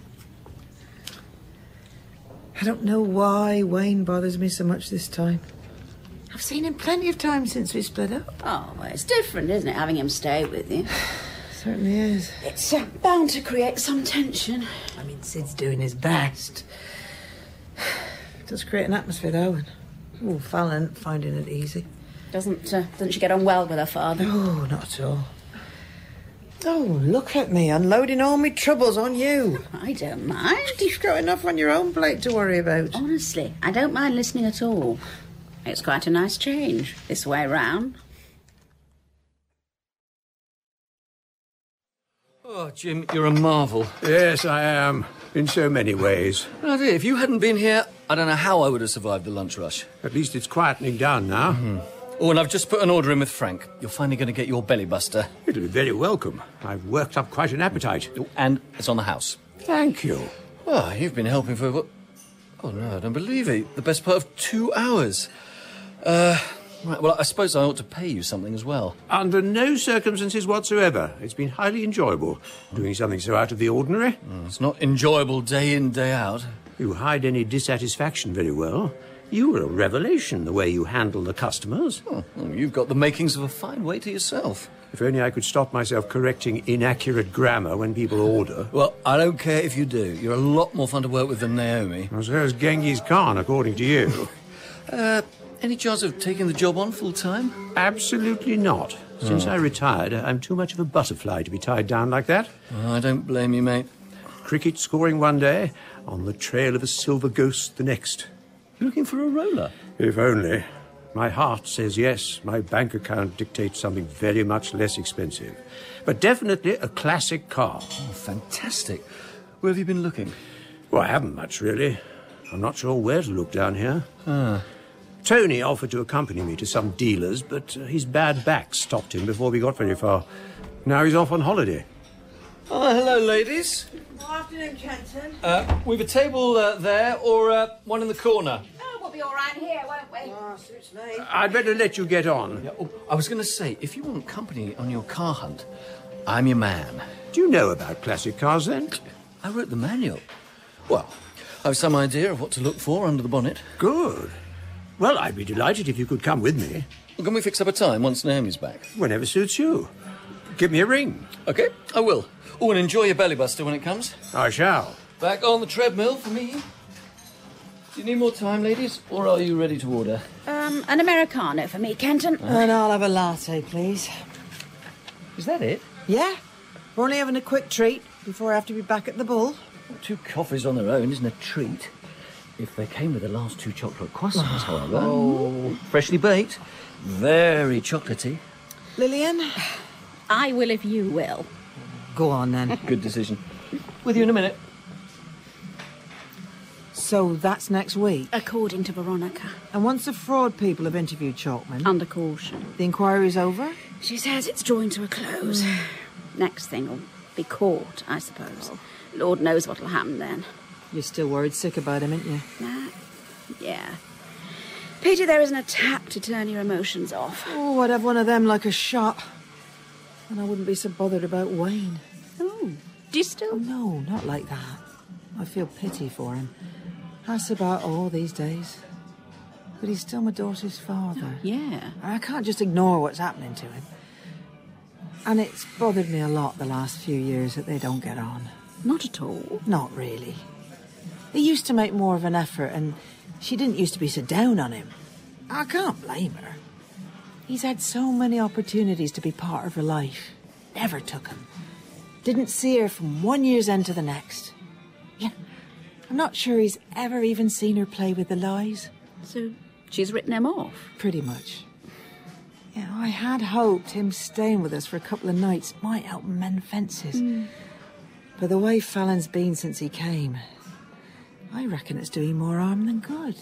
Speaker 4: I don't know why Wayne bothers me so much this time. I've seen him plenty of times since we split up.
Speaker 18: Oh, well, it's different, isn't it, having him stay with you?
Speaker 4: Certainly is.
Speaker 18: It's bound to create some tension.
Speaker 4: I mean, Sid's doing his best. It does create an atmosphere, though, and Fallon ain't finding it easy.
Speaker 18: Doesn't she get on well with her father?
Speaker 4: Oh, not at all. Oh, look at me, unloading all my troubles on you.
Speaker 18: I don't mind.
Speaker 4: You've got enough on your own plate to worry about.
Speaker 18: Honestly, I don't mind listening at all. It's quite a nice change, this way round.
Speaker 21: Oh, Jim, you're a marvel.
Speaker 2: Yes, I am. In so many ways.
Speaker 21: Oh, dear, if you hadn't been here, I don't know how I would have survived the lunch rush.
Speaker 2: At least it's quietening down now.
Speaker 21: Oh, and I've just put an order in with Frank. You're finally going to get your belly buster.
Speaker 2: It'll be very welcome. I've worked up quite an appetite.
Speaker 21: Oh, and it's on the house.
Speaker 2: Thank you.
Speaker 21: Oh, you've been helping for what? Oh, no, I don't believe it. The best part of 2 hours. Right, well, I suppose I ought to pay you something as well.
Speaker 2: Under no circumstances whatsoever. It's been highly enjoyable, doing something so out of the ordinary.
Speaker 21: It's not enjoyable day in, day out.
Speaker 2: You hide any dissatisfaction very well. You were a revelation, the way you handle the customers.
Speaker 21: Oh, well, you've got the makings of a fine waiter yourself.
Speaker 2: If only I could stop myself correcting inaccurate grammar when people order.
Speaker 21: Well, I don't care if you do. You're a lot more fun to work with than Naomi.
Speaker 2: Well, so is Genghis Khan, according to you.
Speaker 21: Any chance of taking the job on full-time?
Speaker 2: Absolutely not. Since I retired, I'm too much of a butterfly to be tied down like that.
Speaker 21: Oh, I don't blame you, mate.
Speaker 2: Cricket scoring one day, on the trail of a silver ghost the next.
Speaker 21: You're looking for a roller?
Speaker 2: If only. My heart says yes. My bank account dictates something very much less expensive. But definitely a classic car.
Speaker 21: Oh, fantastic. Where have you been looking?
Speaker 2: Well, I haven't much, really. I'm not sure where to look down here. Tony offered to accompany me to some dealers, but his bad back stopped him before we got very far. Now he's off on holiday.
Speaker 21: Oh, hello, ladies.
Speaker 4: Good afternoon, Kenton.
Speaker 21: We've a table there, or one in the corner.
Speaker 18: Oh, we'll be all right here, won't we?
Speaker 4: Oh, suits me.
Speaker 2: I'd better let you get on.
Speaker 21: Yeah, I was going to say, if you want company on your car hunt, I'm your man.
Speaker 2: Do you know about classic cars, then?
Speaker 21: I wrote the manual. Well, I've some idea of what to look for under the bonnet.
Speaker 2: Good. Well, I'd be delighted if you could come with me.
Speaker 21: Well, can we fix up a time once Naomi's back?
Speaker 2: Whenever suits you. Give me a ring.
Speaker 21: OK, I will. Oh, and enjoy your belly buster when it comes.
Speaker 2: I shall.
Speaker 21: Back on the treadmill for me. Do you need more time, ladies, or are you ready to order?
Speaker 18: An Americano for me, Kenton.
Speaker 4: And I'll have a latte, please.
Speaker 21: Is that it?
Speaker 4: Yeah. We're only having a quick treat before I have to be back at the Bull.
Speaker 21: Well, 2 coffees on their own isn't a treat. If they came with the last 2 chocolate croissants, however. Oh, freshly baked. Very chocolatey.
Speaker 4: Lillian?
Speaker 18: I will if you will.
Speaker 4: Go on, then.
Speaker 21: Good decision. With you in a minute.
Speaker 4: So that's next week?
Speaker 18: According to Veronica.
Speaker 4: And once the fraud people have interviewed Chalkman...
Speaker 18: Under caution.
Speaker 4: The inquiry's over?
Speaker 18: She says it's drawing to a close. Next thing will be court, I suppose. Lord knows what'll happen then.
Speaker 4: You're still worried sick about him, aren't you?
Speaker 18: Yeah. Pity there isn't a tap to turn your emotions off.
Speaker 4: Oh, I'd have one of them like a shot. And I wouldn't be so bothered about Wayne.
Speaker 18: Oh, do you still?
Speaker 4: Oh, no, not like that. I feel pity for him. That's about all these days. But he's still my daughter's father.
Speaker 18: Yeah.
Speaker 4: I can't just ignore what's happening to him. And it's bothered me a lot the last few years that they don't get on.
Speaker 18: Not at all.
Speaker 4: Not really. They used to make more of an effort, and she didn't used to be so down on him. I can't blame her. He's had so many opportunities to be part of her life. Never took them. Didn't see her from one year's end to the next. Yeah, I'm not sure he's ever even seen her play with the lies.
Speaker 18: So she's written him off?
Speaker 4: Pretty much. Yeah, I had hoped him staying with us for a couple of nights might help him mend fences. But the way Fallon's been since he came, I reckon it's doing more harm than good.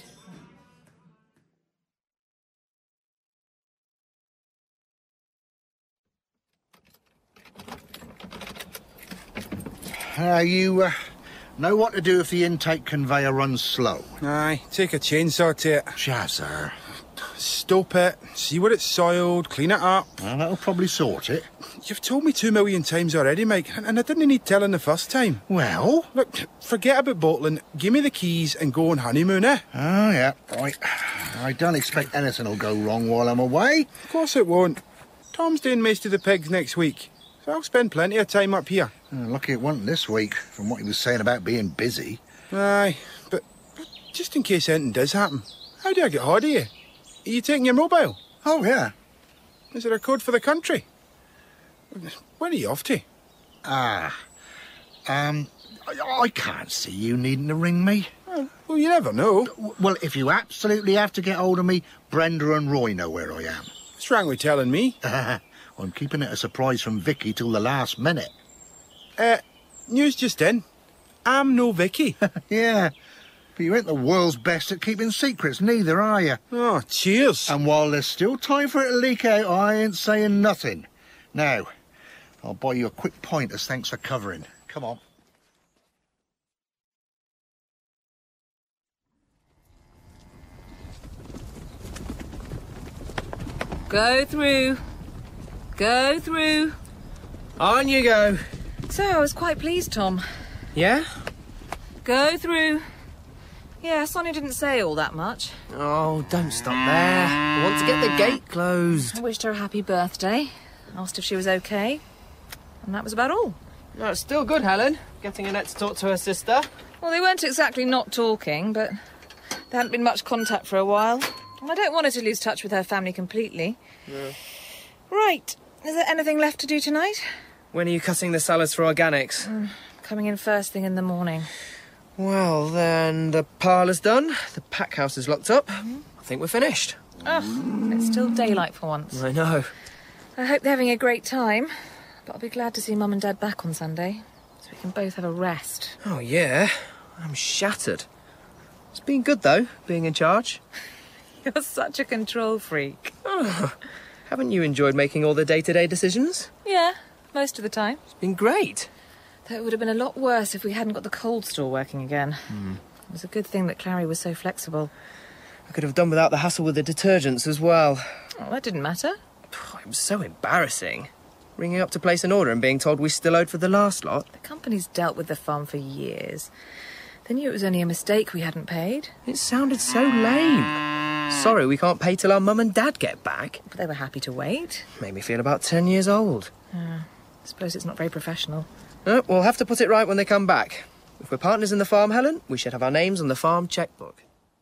Speaker 11: You know what to do if the intake conveyor runs slow.
Speaker 3: Aye, take a chainsaw to it.
Speaker 11: Jazzer.
Speaker 3: Stop it, see where it's soiled, clean it up.
Speaker 11: Well, that'll probably sort it.
Speaker 3: You've told me 2 million times already, Mike, and I didn't need telling the first time.
Speaker 11: Well?
Speaker 3: Look, forget about bottling, give me the keys and go on honeymoon, eh?
Speaker 11: Oh, yeah, right. I don't expect anything will go wrong while I'm away.
Speaker 3: Of course it won't. Tom's doing most of the pigs next week, so I'll spend plenty of time up here.
Speaker 11: Lucky it wasn't this week, from what he was saying about being busy.
Speaker 3: Aye, but just in case anything does happen, how do I get hold of you? Are you taking your mobile?
Speaker 11: Oh, yeah.
Speaker 3: Is there a code for the country? Where are you off to?
Speaker 11: I can't see you needing to ring me.
Speaker 3: Well, you never know.
Speaker 11: Well, if you absolutely have to get hold of me, Brenda and Roy know where I am.
Speaker 3: What's wrong with telling me?
Speaker 11: I'm keeping it a surprise from Vicky till the last minute.
Speaker 3: News just in. I'm no Vicky.
Speaker 11: Yeah. But you ain't the world's best at keeping secrets, neither, are you?
Speaker 3: Oh, cheers.
Speaker 11: And while there's still time for it to leak out, I ain't saying nothing. Now, I'll buy you a quick pint as thanks for covering. Come on.
Speaker 12: Go through. Go through.
Speaker 1: On you go.
Speaker 12: So, I was quite pleased, Tom.
Speaker 1: Yeah?
Speaker 12: Go through. Yeah, Sonia didn't say all that much.
Speaker 1: Oh, don't stop there. I want to get the gate closed.
Speaker 12: I wished her a happy birthday. Asked if she was okay. And that was about all.
Speaker 1: No, it's still good, Helen. Getting Annette to talk to her sister.
Speaker 12: Well, they weren't exactly not talking, but there hadn't been much contact for a while. And I don't want her to lose touch with her family completely.
Speaker 1: No.
Speaker 12: Right. Is there anything left to do tonight?
Speaker 1: When are you cutting the salads for organics?
Speaker 12: Coming in first thing in the morning.
Speaker 1: Well, then the parlour's done. The pack house is locked up. I think we're finished.
Speaker 12: Oh, it's still daylight for once.
Speaker 1: I know.
Speaker 12: I hope they're having a great time. But I'll be glad to see Mum and Dad back on Sunday, so we can both have a rest.
Speaker 1: Oh, yeah. I'm shattered. It's been good, though, being in charge.
Speaker 12: You're such a control freak.
Speaker 1: Oh, haven't you enjoyed making all the day-to-day decisions?
Speaker 12: Yeah, most of the time.
Speaker 1: It's been great.
Speaker 12: Though it would have been a lot worse if we hadn't got the cold store working again. It was a good thing that Clary was so flexible.
Speaker 1: I could have done without the hassle with the detergents as well.
Speaker 12: Oh, that didn't matter.
Speaker 1: It was so embarrassing. Ringing up to place an order and being told we still owed for the last lot.
Speaker 12: The company's dealt with the farm for years. They knew it was only a mistake we hadn't paid.
Speaker 1: It sounded so lame. Sorry, we can't pay till our mum and dad get back.
Speaker 12: But they were happy to wait.
Speaker 1: Made me feel about 10 years old.
Speaker 12: I suppose it's not very professional.
Speaker 1: We'll have to put it right when they come back. If we're partners in the farm, Helen, we should have our names on the farm checkbook.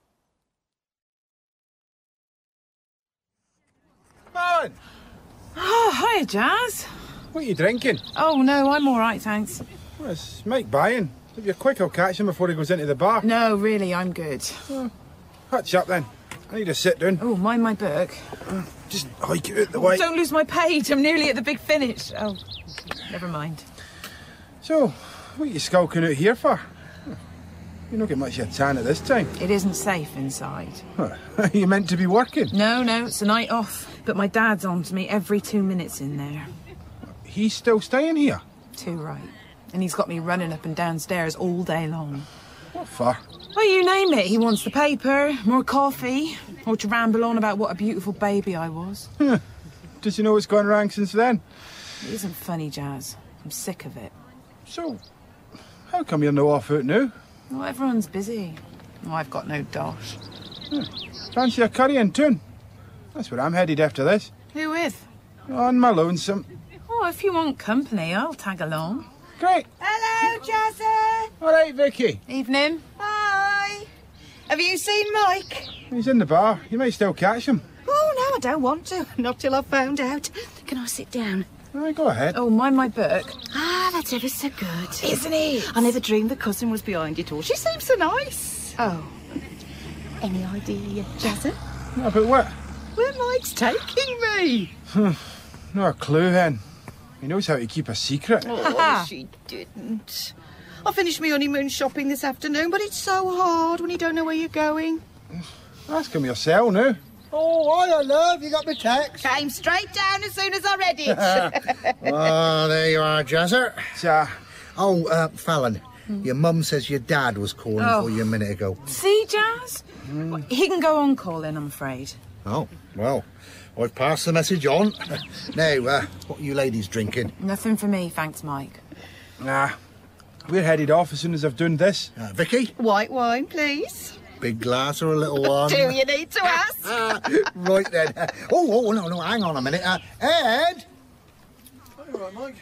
Speaker 3: Fallon!
Speaker 8: Oh, hiya, Jazz.
Speaker 3: What are you drinking?
Speaker 8: Oh, no, I'm all right, thanks.
Speaker 3: Well, it's Mike buying. If you're quick, I'll catch him before he goes into the bar.
Speaker 8: No, really, I'm good.
Speaker 3: Hutch up, then. I need to sit down.
Speaker 8: Oh, mind my book.
Speaker 3: Just hike it out the way.
Speaker 8: Don't lose my page. I'm nearly at the big finish. Oh, never mind.
Speaker 3: So, what are you skulking out here for? You're not getting much of a tan at this time.
Speaker 8: It isn't safe inside.
Speaker 3: Are you meant to be working?
Speaker 8: No, it's a night off. But my dad's on to me every 2 minutes in there.
Speaker 3: He's still staying here?
Speaker 8: Too right. And he's got me running up and downstairs all day long.
Speaker 3: What for?
Speaker 8: Well, you name it. He wants the paper, more coffee, or to ramble on about what a beautiful baby I was.
Speaker 3: Does he know what's gone wrong since then?
Speaker 8: It isn't funny, Jazz. I'm sick of it.
Speaker 3: So, how come you're no off out now?
Speaker 8: Well, everyone's busy. Oh, I've got no dosh.
Speaker 3: Fancy a curry and tune? That's where I'm headed after this.
Speaker 8: Who with?
Speaker 3: On my lonesome.
Speaker 8: Oh, if you want company, I'll tag along.
Speaker 3: Great.
Speaker 17: Hello, Jazza.
Speaker 3: All right, Vicky.
Speaker 8: Evening.
Speaker 17: Hi. Have you seen Mike?
Speaker 3: He's in the bar. You might still catch him.
Speaker 17: Oh, no, I don't want to. Not till I've found out. Can I sit down?
Speaker 3: All right, go ahead.
Speaker 8: Oh, mind my book.
Speaker 17: Ah, that's ever so good.
Speaker 8: Isn't it?
Speaker 17: I never dreamed the cousin was behind it all. She seems so nice.
Speaker 8: Oh.
Speaker 17: Any idea, Jazza?
Speaker 3: No, but what?
Speaker 17: Where Mike's taking me?
Speaker 3: No clue, then. He knows how to keep a secret.
Speaker 17: Oh, she didn't. I finished my honeymoon shopping this afternoon, but it's so hard when you don't know where you're going.
Speaker 3: Ask him yourself now.
Speaker 11: Oh, hiya, love. You got my text?
Speaker 17: Came straight down as soon as I read it.
Speaker 11: Oh, there you are, Jazzer. Oh, Fallon, your mum says your dad was calling for you a minute ago.
Speaker 8: See, Jazz? Well, he can go on calling, I'm afraid.
Speaker 11: Oh, well, I've passed the message on. Now, what are you ladies drinking?
Speaker 8: Nothing for me, thanks, Mike.
Speaker 3: Nah, we're headed off as soon as I've done this.
Speaker 11: Vicky?
Speaker 17: White wine, please.
Speaker 11: Big glass or a little one?
Speaker 17: Do you need to ask?
Speaker 11: Right then. No, hang on a minute. Ed?
Speaker 7: All right, Mike.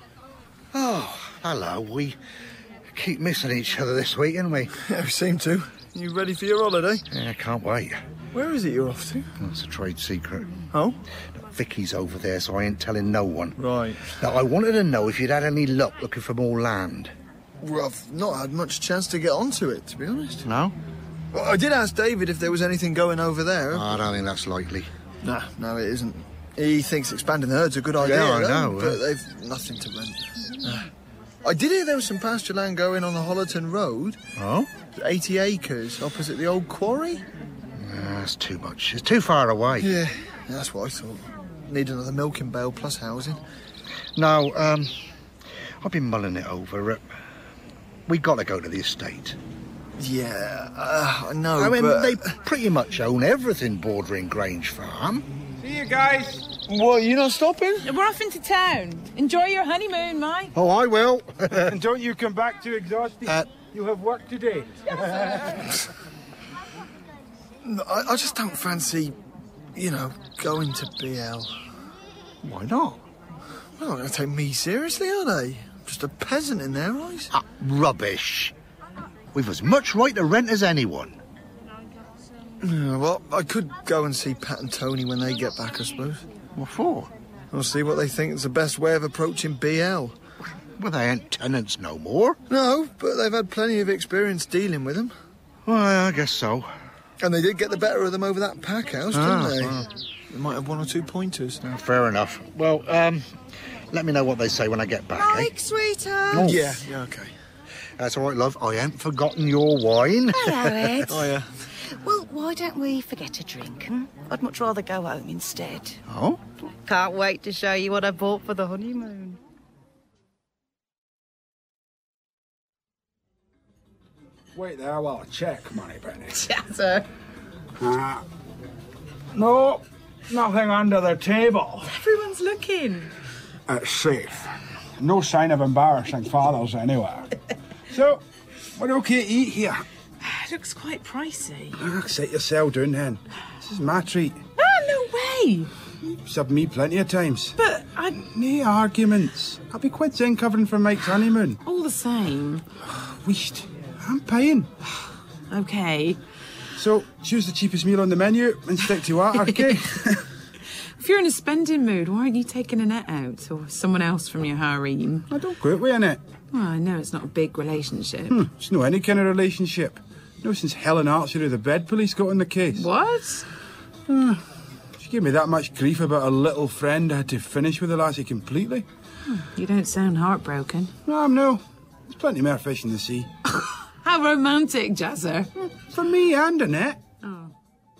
Speaker 11: Oh, hello. We keep missing each other this week, haven't we?
Speaker 7: Yeah, we seem to. You ready for your holiday?
Speaker 11: Yeah, can't wait.
Speaker 7: Where is it you're off to?
Speaker 11: Oh, it's a trade secret.
Speaker 7: Oh?
Speaker 11: Vicky's over there, so I ain't telling no one.
Speaker 7: Right.
Speaker 11: Now, I wanted to know if you'd had any luck looking for more land.
Speaker 7: Well, I've not had much chance to get onto it, to be honest.
Speaker 11: No?
Speaker 7: Well, I did ask David if there was anything going over there.
Speaker 11: Oh, I don't think that's likely.
Speaker 7: Nah, no, it isn't. He thinks expanding the herd's a good idea,
Speaker 11: Yeah, I know.
Speaker 7: but they've nothing to rent. I did hear there was some pasture land going on the Hollerton Road.
Speaker 11: Oh?
Speaker 7: 80 acres opposite the old quarry.
Speaker 11: That's too much. It's too far away.
Speaker 7: Yeah, that's what I thought. Need another milking bale plus housing.
Speaker 11: No, I've been mulling it over. We got to go to the estate.
Speaker 7: Yeah, I know,
Speaker 11: I mean,
Speaker 7: but...
Speaker 11: they pretty much own everything bordering Grange Farm.
Speaker 3: See you guys.
Speaker 7: What, you not stopping?
Speaker 8: We're off into town. Enjoy your honeymoon, Mike.
Speaker 11: Oh, I will.
Speaker 3: And don't you come back too exhausted. You have work to do.
Speaker 7: No, I just don't fancy, going to BL.
Speaker 11: Why not?
Speaker 7: Well, they're not going to take me seriously, are they? Just a peasant in their eyes.
Speaker 11: Rubbish. We've as much right to rent as anyone.
Speaker 7: Yeah, well, I could go and see Pat and Tony when they get back, I suppose.
Speaker 11: What for?
Speaker 7: I'll see what they think is the best way of approaching BL.
Speaker 11: Well, they ain't tenants no more.
Speaker 7: No, but they've had plenty of experience dealing with them.
Speaker 11: Well, I guess so.
Speaker 7: And they did get the better of them over that pack house, didn't they?
Speaker 11: Well.
Speaker 7: They might have 1 or 2 pointers.
Speaker 11: Fair enough. Well, let me know what they say when I get back,
Speaker 17: Mike, sweetheart.
Speaker 11: Oh.
Speaker 7: Yeah, okay.
Speaker 11: That's all right, love. I ain't forgotten your wine.
Speaker 17: Hello, Ed.
Speaker 7: Oh, yeah.
Speaker 17: Well, why don't we forget a drink? I'd much rather go home instead.
Speaker 11: Oh?
Speaker 17: Can't wait to show you what I bought for the honeymoon.
Speaker 3: Wait there while I check, Moneypenny.
Speaker 17: Jazzer.
Speaker 3: No, nothing under the table.
Speaker 8: Everyone's looking.
Speaker 3: It's safe. No sign of embarrassing fathers anywhere. So, we're okay to eat here.
Speaker 8: It looks quite pricey.
Speaker 3: Sit yourself down then. This is my treat.
Speaker 8: Ah, no way.
Speaker 3: Subbed me plenty of times.
Speaker 8: But I...
Speaker 3: No arguments. I'll be quids in covering for Mike's honeymoon.
Speaker 8: All the same.
Speaker 3: Wheesht. I'm paying.
Speaker 8: Okay.
Speaker 3: So, choose the cheapest meal on the menu and stick to what, okay?
Speaker 8: If you're in a spending mood, why aren't you taking Annette out or someone else from your harem?
Speaker 3: I don't quit with Annette.
Speaker 8: Well, I know it's not a big relationship.
Speaker 3: It's no any kind of relationship. No, since Helen Archer of the bed police got on the case.
Speaker 8: What?
Speaker 3: She gave me that much grief about a little friend I had to finish with the lassie completely.
Speaker 8: You don't sound heartbroken.
Speaker 3: No, no. There's plenty more fish in the sea.
Speaker 8: How romantic, Jazzer.
Speaker 3: For me and Annette.
Speaker 8: Oh.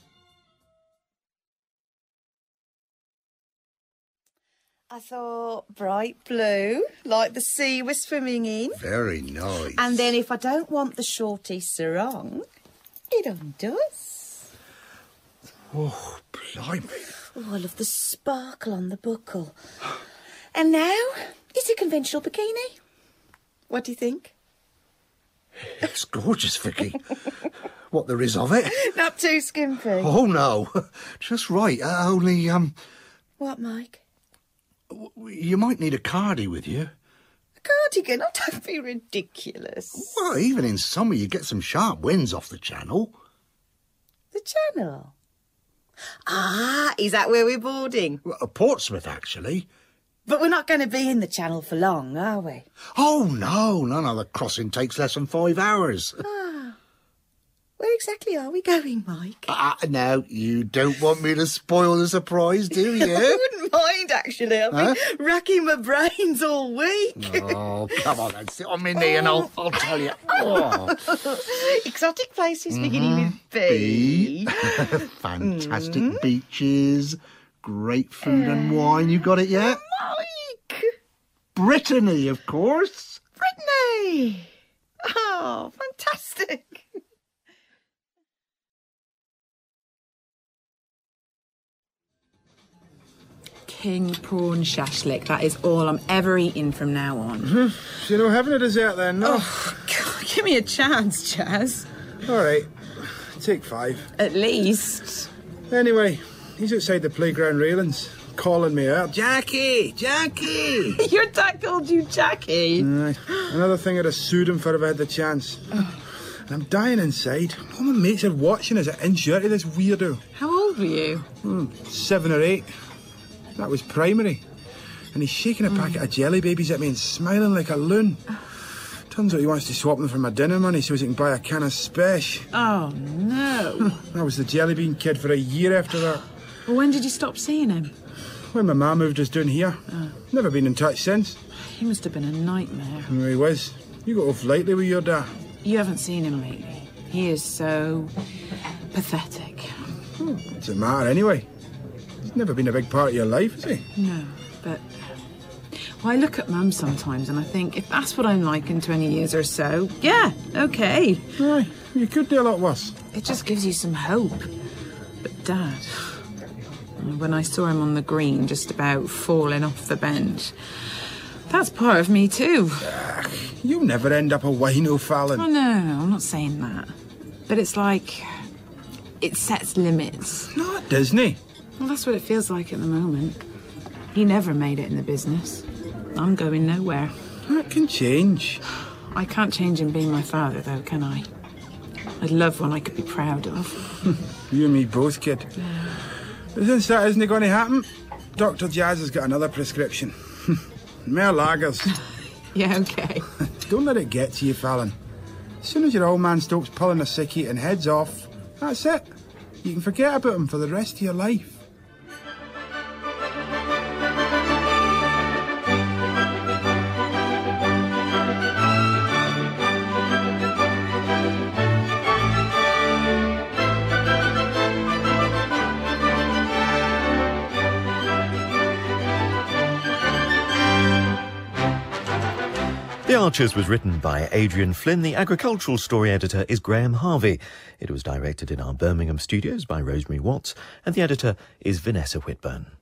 Speaker 17: I thought bright blue, like the sea we're swimming in.
Speaker 11: Very nice.
Speaker 17: And then if I don't want the shorty sarong, it undoes.
Speaker 11: Oh, blimey.
Speaker 17: Oh, I love the sparkle on the buckle. And now, it's a conventional bikini. What do you think?
Speaker 11: It's gorgeous, Vicky. what there is of it.
Speaker 17: Not too skimpy.
Speaker 11: Oh, no. Just right. Only,
Speaker 17: What, Mike?
Speaker 11: you might need a cardie with you.
Speaker 17: A cardigan? Oh, don't be ridiculous.
Speaker 11: Well, even in summer you get some sharp winds off the channel.
Speaker 17: The Channel? Ah, is that where we're boarding?
Speaker 11: Well, Portsmouth, actually.
Speaker 17: But we're not going to be in the Channel for long, are we?
Speaker 11: Oh, no. The crossing takes less than 5 hours.
Speaker 17: Where exactly are we going, Mike?
Speaker 11: Now, you don't want me to spoil the surprise, do you?
Speaker 17: I wouldn't mind, actually. I've been racking my brains all week.
Speaker 11: Oh, come on, then. Sit on my knee and I'll tell you. Oh.
Speaker 17: Exotic places beginning with B.
Speaker 11: Fantastic beaches, great food and wine. You got it yet?
Speaker 17: Mike!
Speaker 11: Brittany, of course.
Speaker 17: Brittany! Oh, fantastic.
Speaker 8: King prawn shashlik. That is all I'm ever eating from now on.
Speaker 3: So you're not having a dessert then, no?
Speaker 8: Oh, God, give me a chance, Chaz.
Speaker 3: All right. Take 5.
Speaker 8: At least.
Speaker 3: Anyway, he's outside the playground railings, calling me out. Jackie! Jackie!
Speaker 8: Your dad called you Jackie?
Speaker 3: Another thing I'd have sued him for if I had the chance. And I'm dying inside. All my mates are watching us at inch-30, this weirdo.
Speaker 8: How old were you?
Speaker 3: 7 or 8. That was primary. And he's shaking a packet of jelly babies at me and smiling like a loon. Turns out he wants to swap them for my dinner money so he can buy a can of Spesh.
Speaker 8: Oh, no.
Speaker 3: I was the jelly bean kid for a year after that.
Speaker 8: Well, when did you stop seeing him?
Speaker 3: When my ma moved us down here. Never been in touch since.
Speaker 8: He must have been a nightmare.
Speaker 3: He was. You got off lightly with your dad.
Speaker 8: You haven't seen him lately. He is so pathetic.
Speaker 3: What's the matter anyway? He's never been a big part of your life, has he?
Speaker 8: No, but... Well, I look at Mum sometimes and I think, if that's what I'm like in 20 years or so, yeah, OK.
Speaker 3: Aye, you could do a lot worse.
Speaker 8: It just gives you some hope. But Dad, when I saw him on the green just about falling off the bench, that's part of me too.
Speaker 3: You'll never end up a wino, Fallon.
Speaker 8: Oh, no, I'm not saying that. But it's like, it sets limits.
Speaker 3: Not Disney.
Speaker 8: Well, that's what it feels like at the moment. He never made it in the business. I'm going nowhere.
Speaker 3: That can change.
Speaker 8: I can't change him being my father, though, can I? I'd love one I could be proud of.
Speaker 3: You and me both, kid. But since that isn't going to happen, Dr. Jazz has got another prescription. More lagers.
Speaker 8: Yeah, OK.
Speaker 3: Don't let it get to you, Fallon. As soon as your old man stops pulling a sickie and heads off, that's it. You can forget about him for the rest of your life.
Speaker 6: The Archers was written by Adrian Flynn. The agricultural story editor is Graham Harvey. It was directed in our Birmingham studios by Rosemary Watts, and the editor is Vanessa Whitburn.